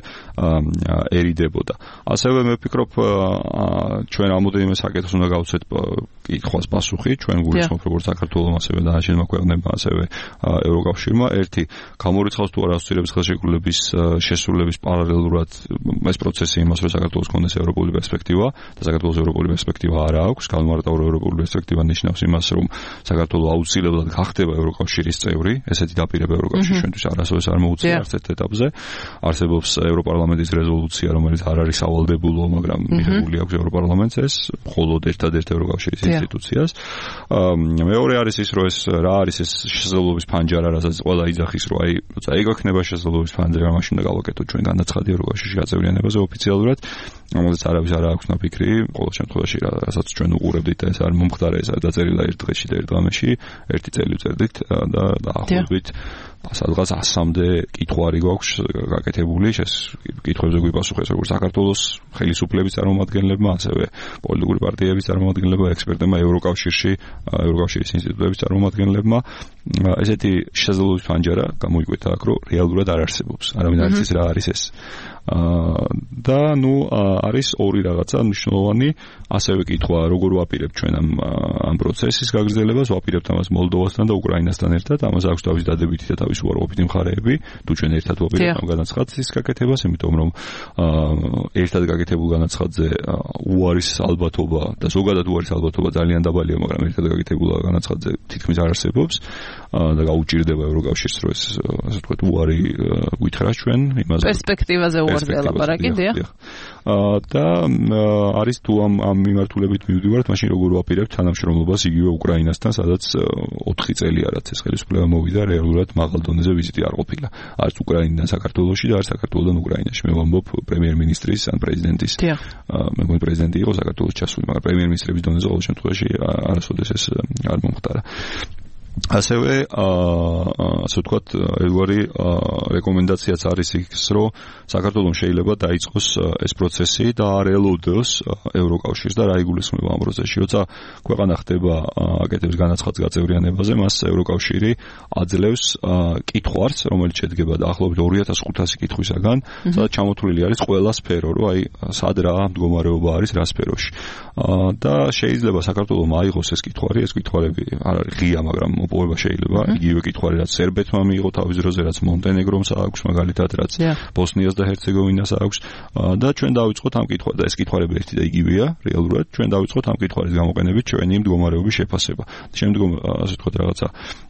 ერიდებოდა. ასევე მე ვფიქრობ ჩვენ რამოდენიმე საკითხს უნდა გავცეთ კითხვას პასუხი ჩვენ გულისხმობთ როგორც საქართველოს ასევე დანარჩენმა ქვეყნებმა ასევე ევროკავშირმა ერთი გამორიცხავს თუ არა ასოცირების ხელშეკრულების შესრულების პარალელურად ეს პროცესი იმას რომ საქართველოს კონდეს ევროპული პერსპექტივა და საქართველოს ევროპული პერსპექტივა არა აქვს განმარტავ ევროპული პერსპექტივა ნიშნავს იმას რომ საქართველოს აუცილებლად გახდება ევროკავშირის წევრი ესეთი დაპირება ევროკავშირის ჩვენთვის არასოდეს არ მოუწია არც ერთ ეტაპზე არსებობს ევროპარლამენტის რეზოლუცია რომელიც არ არის სავალდებულო მაგრამ მიღებული აქვს ევროპარლამენტს ეს მხოლოდ ერთადერთ ევროკავშირის ინსტიტუციას მეორე არის ის რომ ეს რა არის ეს შესაძლებლობის ფანჯარა რასაც ყველა იძახის რომ აი როცა ეგოქნება შესაძლებლობის ფანჯარა მაშინ და გავაკეთოთ ჩვენ განაცხადი ევროკავშირში გაწევრიანებაზე ოფიციალურად რომელზეც არავის არ აქვს ნაფიქრი ყოველ შემთხვევაში რასაც ჩვენ უყურებდით ეს არ მომხდარა ეს დაწერილა ერთ დღეში და ერთ ღამეში ერთი წელი ვწერდით და დაახლოებით სადღაც ასამდე კითხვარი გვაქვს გაკეთებული ეს კითხვებზე გვიპასუხეს როგორც საქართველოს ხელისუფლების წარმომადგენლებმა ასევე პოლიტიკური პარტიების წარმომადგენლებმა ექსპერტებმა ევროკავშირში ევროკავშირის ინსტიტუტების წარმომადგენლებმა ესეთი შესაძლებლობის ფანჯარა გამოიკვეთა აქ რომ რეალურად არ არსებობს არავინ არ იცის რა არის ეს და ნუ არის ორი რაღაცა მნიშვნელოვანი ასევე კითხვა როგორ ვაპირებთ ჩვენ ამ ამ პროცესის გაგრძელებას ვაპირებთ ამას მოლდოვასთან და უკრაინასთან ერთად ამას აქვს თავის დადებითი და თავის უარყოფითი მხარეები თუ ჩვენ ერთად ვაპირებთ ამ განაცხადის გაკეთებას იმიტომ რომ ერთად გაკეთებულ განაცხადზე უარის ალბათობა და ზოგადად უარის ალბათობა ძალიან დაბალია მაგრამ ერთად გაკეთებულ განაცხადზე თითქმის არ არსებობს და გაუჭირდება ევროკავშირს რომ ეს ასე ვთქვათ უარი გვითხრას ჩვენ იმაზე პერსპექტივაზე უარზე ლაპარაკი დიახ და არის თუ ამ ამ მიმართულებით მივდივართ მაშინ როგორ ვაპირებთ თანამშრომლობას იგივე უკრაინასთან სადაც ოთხი წელია რაც ეს ხელისუფლება მოვიდა რეალურად მაღალ დონეზე ვიზიტი არ ყოფილა არც უკრაინიდან საქართველოში და არც საქართველოსდან უკრაინაში მე ვამბობ პრემიერ-მინისტრის ან პრეზიდენტის მე მგონი პრეზიდენტი იყო საქართველოს ჩასული მაგრამ პრემიერ-მინისტრის დონეზე ყოველ შემთხვევაში არასოდეს ეს არ მომხდარა ასევე ასე ვთქვათ ერთგვარი რეკომენდაციაც არის ის რომ საქართველოს შეიძლება დაიწყოს ეს პროცესი და არ ელოდოს ევროკავშირს და რა იგულისხმება ამ პროცესში როცა ქვეყანა ხდება აკეთებს განაცხადს გაწევრიანებაზე მას ევროკავშირი აძლევს კითხვარს რომელიც შედგება დაახლოებით ორი ათას ხუთასი კითხვისაგან სადაც ჩამოთვლილი არის ყველა სფერო რომ აი სად რა მდგომარეობა არის რა სფეროში და შეიძლება საქართველოს აიღოს ეს კითხვარი ეს კითხვარები არ არის ღია მაგრამ მოპოვება შეიძლება იგივე კითხვარი რაც სერბეთმა მიიღო თავის დროზე რაც მონტენეგრომს აქვს მაგალითად რაც ბოსნიას და ჰერცეგოვინას აქვს და ჩვენ დავიწყოთ ამ კითხვა და ეს კითხვარები ერთი და იგივეა რეალურად ჩვენ დავიწყოთ ამ კითხვარის გამოყენებით ჩვენი მდგომარეობის შეფასება შემდგომ ასე ვთქვათ რაღაცა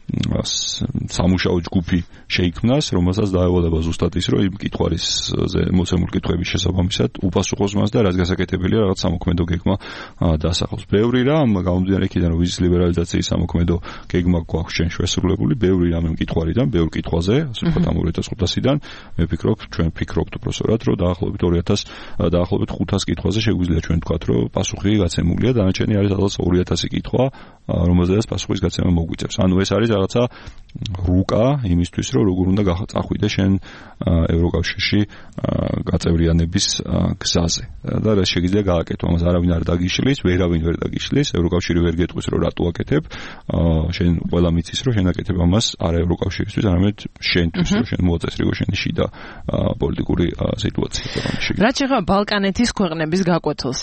სამუშაო ჯგუფი შეიქმნას რომელსაც დაევალება ზუსტად ის რომ იმ კითხვარისზე მოცემული კითხვების შესაბამისად უპასუხოს მას და რაც გასაკეთებელია რაღაც სამოქმედო გეგმა დაასახოს ბევრი რამ გამომდინარე იქიდან რომ ვიზის ლიბერალიზაციის სამოქმედო გეგმა გვაქვს ჩვენ შესრულებული ბევრი რამე კითხვარიდან ბევრ კითხვაზე ასე ვთქვათ ამ ორი ათას ხუთასიდან მე ვფიქრობ ჩვენ ვფიქრობთ უბრალოდ რომ დაახლოებით ორი ათას დაახლოებით ხუთას კითხვაზე შეგვიძლია ჩვენ ვთქვათ რომ პასუხი გაცემულია დანარჩენი არის სადღაც ორი ათასი კითხვა რომელზეც პასუხის გაცემა მოგვიწევს ანუ ეს არის რაღაცა რუკა იმისთვის რომ როგორ უნდა წახვიდე შენ ევროკავშირში გაწევრიანების გზაზე და რა შეიძლება გააკეთო ამას არავინ არ დაგიშლის ვერავინ ვერ დაგიშლის ევროკავშირი ვერ გეტყვის რომ რატო აკეთებ შენ ყველა მიცის რომ შენ აკეთებ ამას არა ევროკავშირისთვის არამედ შენთვის რომ შენ მოაწესრიგო შენი შიდა პოლიტიკური სიტუაცია ქვეყანაში რაც შეეხება ბალკანეთის ქვეყნების გაკვეთილს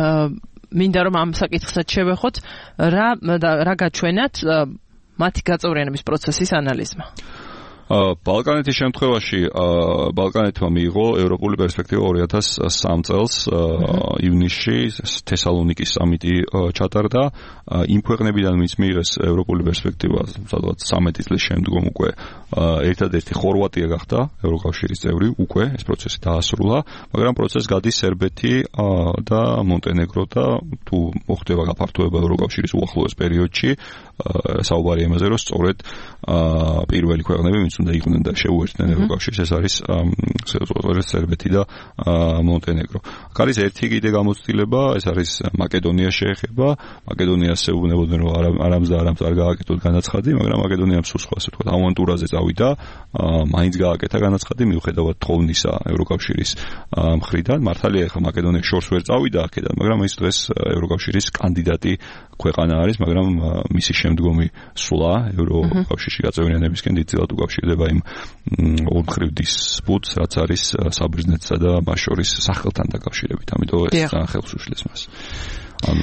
მინდა რომ ამ საკითხსაც შევეხოთ რა რა გაჩვენათ მათი გაწევრიანების პროცესის ანალიზმა ბალკანეთის შემთხვევაში ბალკანეთმა მიიღო ევროპული პერსპექტივა ორი ათას სამი წელს ივნისში თესალონიკის სამიტი ჩატარდა იმ ქვეყნებიდან ვინც მიიღეს ევროპული პერსპექტივა სადღაც სამეტი წლის შემდგომ უკვე ერთადერთი ხორვატია გახდა ევროკავშირის წევრი უკვე ეს პროცესი დაასრულა მაგრამ პროცესს გადის სერბეთი და მონტენეგრო და თუ მოხდება გაფართოება ევროკავშირის უახლოეს პერიოდში საუბარია იმაზე რომ სწორედ პირველი ქვეყნები ვინც უნდა იყვნენ და შეუერთდნენ ევროკავშირს ეს არის სწორედ სერბეთი და მონტენეგრო. აქ არის ერთი კიდე გამოცდილება ეს არის მაკედონია შეეხება მაკედონიას ეუბნებოდნენ რომ არამს და არამს არ გააკეთოთ განაცხადი მაგრამ მაკედონიამ სულ სხვა ასე ვთქვათ ავანტურაზე წავიდა მაინც გააკეთა განაცხადი მიუხედავად თხოვნისა ევროკავშირის მხრიდან მართალია ახლა მაკედონია შორს ვერ წავიდა აქედან მაგრამ ის დღეს ევროკავშირის კანდიდატი ქვეყანა არის მაგრამ მისი შემდგომი სვლა ევროკავშირში გაწევრიანებისკენ დიდწილად უკავშირდება იმ ორმხრივ დისპუტს რაც არის საბერძნეთსა და მას შორის სახელთან დაკავშირებით ამიტომ ეს ძალიან ხელს უშლის მას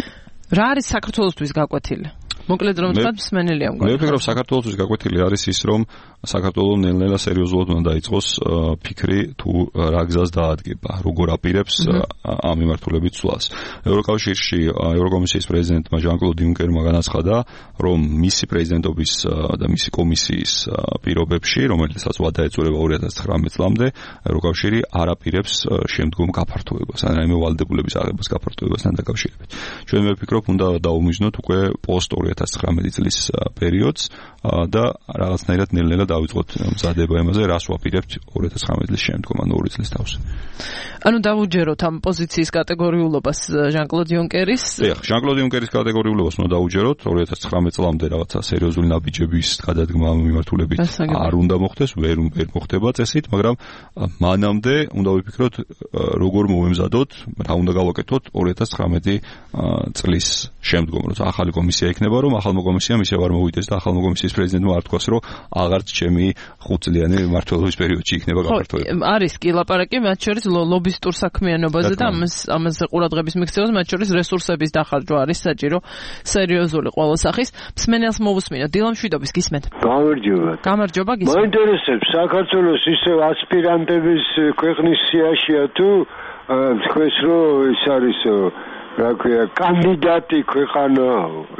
რა არის საქართველოსთვის გაკვეთილი? მოკლედ რომ თქვა მსმენელია მგონი. მე ვფიქრობ საქართველოსთვის გაკვეთილი არის ის რომ საქართველოს ნელ-ნელა სერიოზულად უნდა დაიწყოს ფიქრი თუ რა გზას დაადგება, როგორ აპირებს ამ მიმართულებით ცვლას. ევროკავშირში ევროკომისიის პრეზიდენტმა ჟან-კლოდ იუნკერმა განაცხადა, რომ მისი პრეზიდენტობის და მისი კომისიის პირობებში, რომელიცაც ვადა ეწურება ორი ათას ცხრამეტ წლამდე, ევროკავშირი არ აპირებს შემდგომ გაფართოებას, ან რაიმე ვალდებულების აღებას გაფართოებასთან დაკავშირებით. ჩვენ მე ვფიქრობ, უნდა დაუმიზნოთ უკვე პოსტ ორი ათას ცხრამეტი წლის პერიოდს და რაღაცნაირად ნელ-ნელა დავიწყოთ მზადება იმაზე, რას ვაპირებთ ორი ათას ცხრამეტი წლის შემდგომ, ანუ ორი წლის თავს. ანუ დავუჯეროთ ამ პოზიციის კატეგორიულობას ჟან-კლოდ იუნკერის. ეხლა ჟან-კლოდ იუნკერის კატეგორიულობას უნდა დავუჯეროთ, ორი ათას ცხრამეტ წლამდე რაღაცა სერიოზული ნაბიჯების გადადგმა მიმართულებით არ უნდა მოხდეს, ვერ ვერ მოხდება წესით, მაგრამ მანამდე უნდა ვიფიქროთ, როგორ მოვემზადოთ, რა უნდა გავაკეთოთ ორი ათას ცხრამეტი წლის შემდგომ, როცა ახალი კომისია იქნება, რომ ახალმა კომისიამ ისევ არ მოვიდეს და ახალმა კომისიის პრეზიდენტმა არ თქვას, რომ აღარც ჩემი ხუთწლიანი მმართველობის პერიოდში იქნება გაფართოება. არის კი ლაპარაკი მათ შორის ლობისტურ საქმიანობაზე და ამას ამაზე ყურადღების მიქცევას, მათ შორის რესურსების დახარჯვა არის საჭირო, სერიოზული ყველა სახის. მსმენელს მოვუსმინოთ, დილა მშვიდობის გისმენთ. გამარჯობა. გამარჯობა გისმენთ. მაინტერესებს საქართველოს ისევ ასპირანტების ქვეყნის სიაშია თუ თქვენს რომ ის არის რა ქვია კანდიდატი ქვეყანა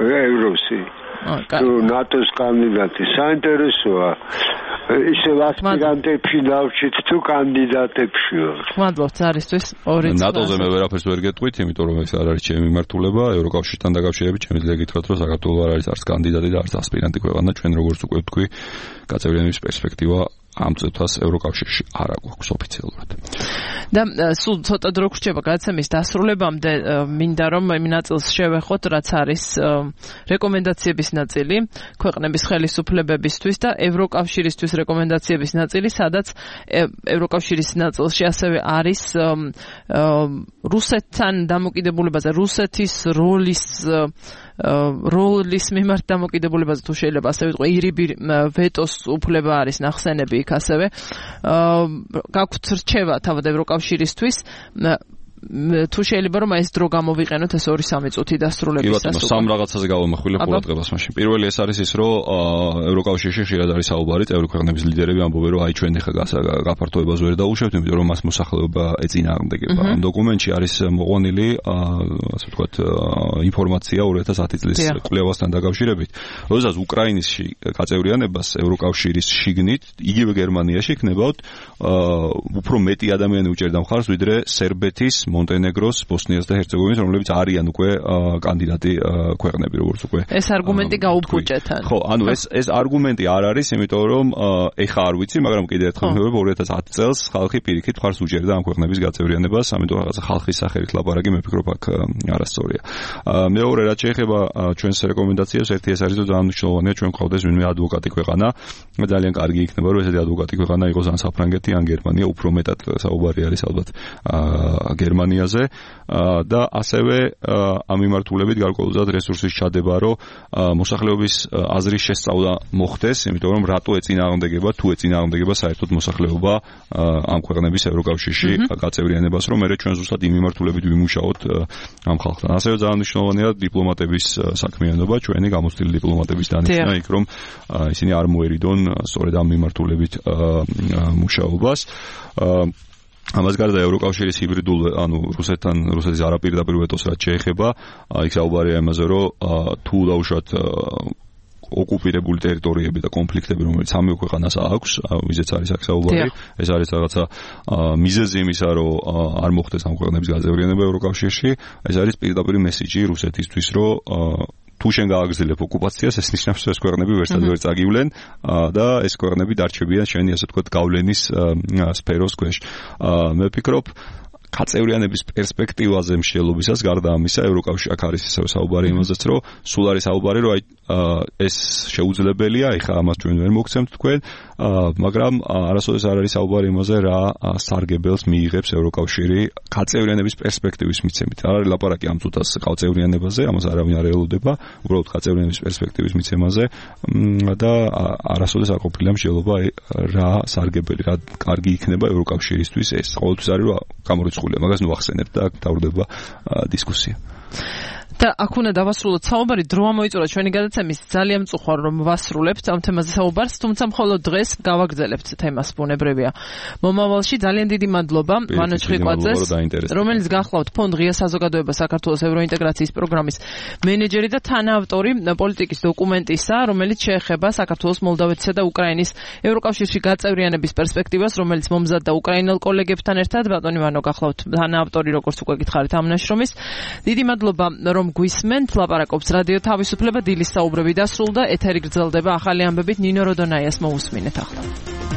ევროსი თუ ნატოს კანდიდატი საინტერესოა ისე ასპირანტებში დავჭით თუ კანდიდატებში მადლობთ არისთვის ორი წელი ნატოზე მე ვერაფერს ვერ გეტყვით იმიტომ რომ ეს არ არის ჩემი მიმართულება ევროკავშირთან დაკავშირებით შემიძლია გითხრათ რომ საქართველოს არ არის არც კანდიდატი და არც ასპირანტი ქვეყანა ჩვენ როგორც უკვე ვთქვი გაწევრიანების პერსპექტივა ამ წუთას ევროკავშირში არ აქვს ოფიციალურად. და სულ ცოტა დრო გრჩება გადაცემის დასრულებამდე მინდა რომ იმ ნაწილს შევეხოთ, რაც არის რეკომენდაციების ნაწილი ქვეყნების ხელისუფლებებისთვის და ევროკავშირისთვის რეკომენდაციების ნაწილი, სადაც ევროკავშირის ნაწილში ასევე არის რუსეთთან დამოკიდებულებაზე, რუსეთის როლის როლის მიმართ დამოკიდებულებაზე თუ შეიძლება ასე ვიტყვი, ირიბი ვეტოს უფლება არის ნახსენები იქ ასევე. გაქვთ რჩევა თავად ევროკავშირისთვის თუ შეიძლება რომ ეს დრო გამოვიყენოთ ეს ორი სამი წუთი დასრულებისას. კი, სამ რაღაცაზე გავამახვილებ ყურადღებას მაშინ. პირველი ეს არის ის, რომ ევროკავშირში ხშირად არის საუბარი, წევრი ქვეყნების ლიდერები ამბობენ, რომ აი ჩვენ ეხლა გაფართოებას ვერ დაუშვებთ, იმიტომ რომ მას მოსახლეობა ეწინააღმდეგება. ამ დოკუმენტში არის მოყვანილი, ასე ვთქვათ, ინფორმაცია ორი ათას ათი წლის კვლევასთან დაკავშირებით, როდესაც უკრაინაში გაწევრიანებას ევროკავშირის შიგნით, იგივე გერმანიაში იქნებათ უფრო მეტი ადამიანი უჭერდა მხარს, ვიდრე სერბეთის მონტენეგროს, ბოსნიას და ჰერცეგოვინის, რომლებიც არიან უკვე კანდიდატი ქვეყნები, როგორც უკვე. ეს არგუმენტი გაუფუჭეთ. ხო, ანუ ეს ეს არგუმენტი არ არის, იმიტომ რომ ეხა არ ვიცი, მაგრამ კიდევ ერთხელ ვიმეორებ ორი ათას ათი წელს ხალხი პირიქით მხარს უჭერდა ამ ქვეყნების გაწევრიანებას, ამიტომ რაღაცა ხალხის სახელით ლაპარაკი მე ვფიქრობ აქ არასწორია. მეორე რაც შეეხება ჩვენს რეკომენდაციებს, ერთი ეს არის, რომ ძალიან მნიშვნელოვანია ჩვენ გვყავდეს ვინმე ადვოკატი ქვეყანა, ძალიან კარგი იქნება, რომ ესეთი ადვოკატი ქვეყანა იყოს ან საფრანგეთი, ან გერმანია, უფრო მეტად საუბარი არის ალბათ გერმანიაზე და ასევე ამ მიმართულებით გარკვეულწილად რესურსის ჩადება, რომ მოსახლეობის აზრის შესწავლა მოხდეს, იმიტომ რომ რატო ეწინააღმდეგება, თუ ეწინააღმდეგება საერთოდ მოსახლეობა ამ ქვეყნების ევროკავშირში გაწევრიანებას, რომ მე ჩვენ ზუსტად იმ მიმართულებით ვიმუშაოთ ამ ხალხთან. ასევე ძალიან მნიშვნელოვანია დიპლომატების საქმიანობა, ჩვენი გამოცდილი დიპლომატების დანიშნა იქ, რომ ისინი არ მოერიდონ სწორედ ამ მიმართულებით მუშაობას. ამას გარდა ევროკავშირის ჰიბრიდულ, ანუ რუსეთთან, რუსეთის არაპირდაპირ ვეტოს რაც შეეხება, იქ საუბარია იმაზე, რომ თუ დაუშვათ ოკუპირებული ტერიტორიები და კონფლიქტები, რომელიც სამი ქვეყანას აქვს, ვიზეც არის აქ საუბარი, ეს არის რაღაცა მიზეზი იმისა, რომ არ მოხდეს ამ ქვეყნების გაწევრიანება ევროკავშირში, ეს არის პირდაპირ მესიჯი რუსეთისთვის, რომ თუ შენ გააგრძელებ ოკუპაციას, ეს ნიშნავს, რომ ეს ქვეყნები ვერცად ვერ წაგივლენ და ეს ქვეყნები დარჩებიან შენი, ასე ვთქვათ, გავლენის სფეროს ქვეშ. მე ვფიქრობ, გაწევრიანების პერსპექტივაზე მსჯელობისას გარდა ამისა, ევროკავშირში აქ არის ისევ საუბარი იმაზეც, რომ სულ არის საუბარი, რომ აი ეს შეუძლებელია, ეხლა ამას ჩვენ ვერ მოგცემთ თქვენ, მაგრამ არასოდეს არ არის საუბარი იმაზე, რა სარგებელს მიიღებს ევროკავშირი გაწევრიანების პერსპექტივის მიცემით. არ არის ლაპარაკი ამ წუთას გაწევრიანებაზე, ამას არავინ არ ელოდება, უბრალოდ გაწევრიანების პერსპექტივის მიცემაზე და არასოდეს არ ყოფილა მსჯელობა რა სარგებელი, რა კარგი იქნება ევროკავშირისთვის ეს. ყოველთვის არის რომ გამორიცხულია, მაგას ნუ ახსენებ და დავრდება დისკუსია. და აქ უნდა დავასრულოთ საუბარი, დრო ამოიწურა ჩვენი გადაცემის, ძალიან მწუხვარ რომ ვასრულებთ ამ თემაზე საუბარს, თუმცა მხოლოდ დღეს გავაგრძელებთ თემას, ბუნებრივია. მომავალში ძალიან დიდი მადლობა მანო ჩხიკვაძეს, რომელიც გახლავთ ფონდ ღია საზოგადოება საქართველოს ევროინტეგრაციის პროგრამის მენეჯერი და თანაავტორი პოლიტიკის დოკუმენტისა, რომელიც შეეხება საქართველოს, მოლდავეთისა და უკრაინის ევროკავშირში გაწევრიანების პერსპექტივას, რომელიც მომზადდა უკრაინელ კოლეგებთან ერთად. ბატონი მანო, გახლავთ თანაავტორი, როგორც უკვე გითხარით ამ ნაშრომის. დიდი მადლობა რომ გვისმენთ. ლაპარაკობს რადიო თავისუფლება, დილის საუბრები დასრულდა, ეთერი გრძელდება ახალი ამბებით. ნინო როდონაიას მოусმინეთ ახლა.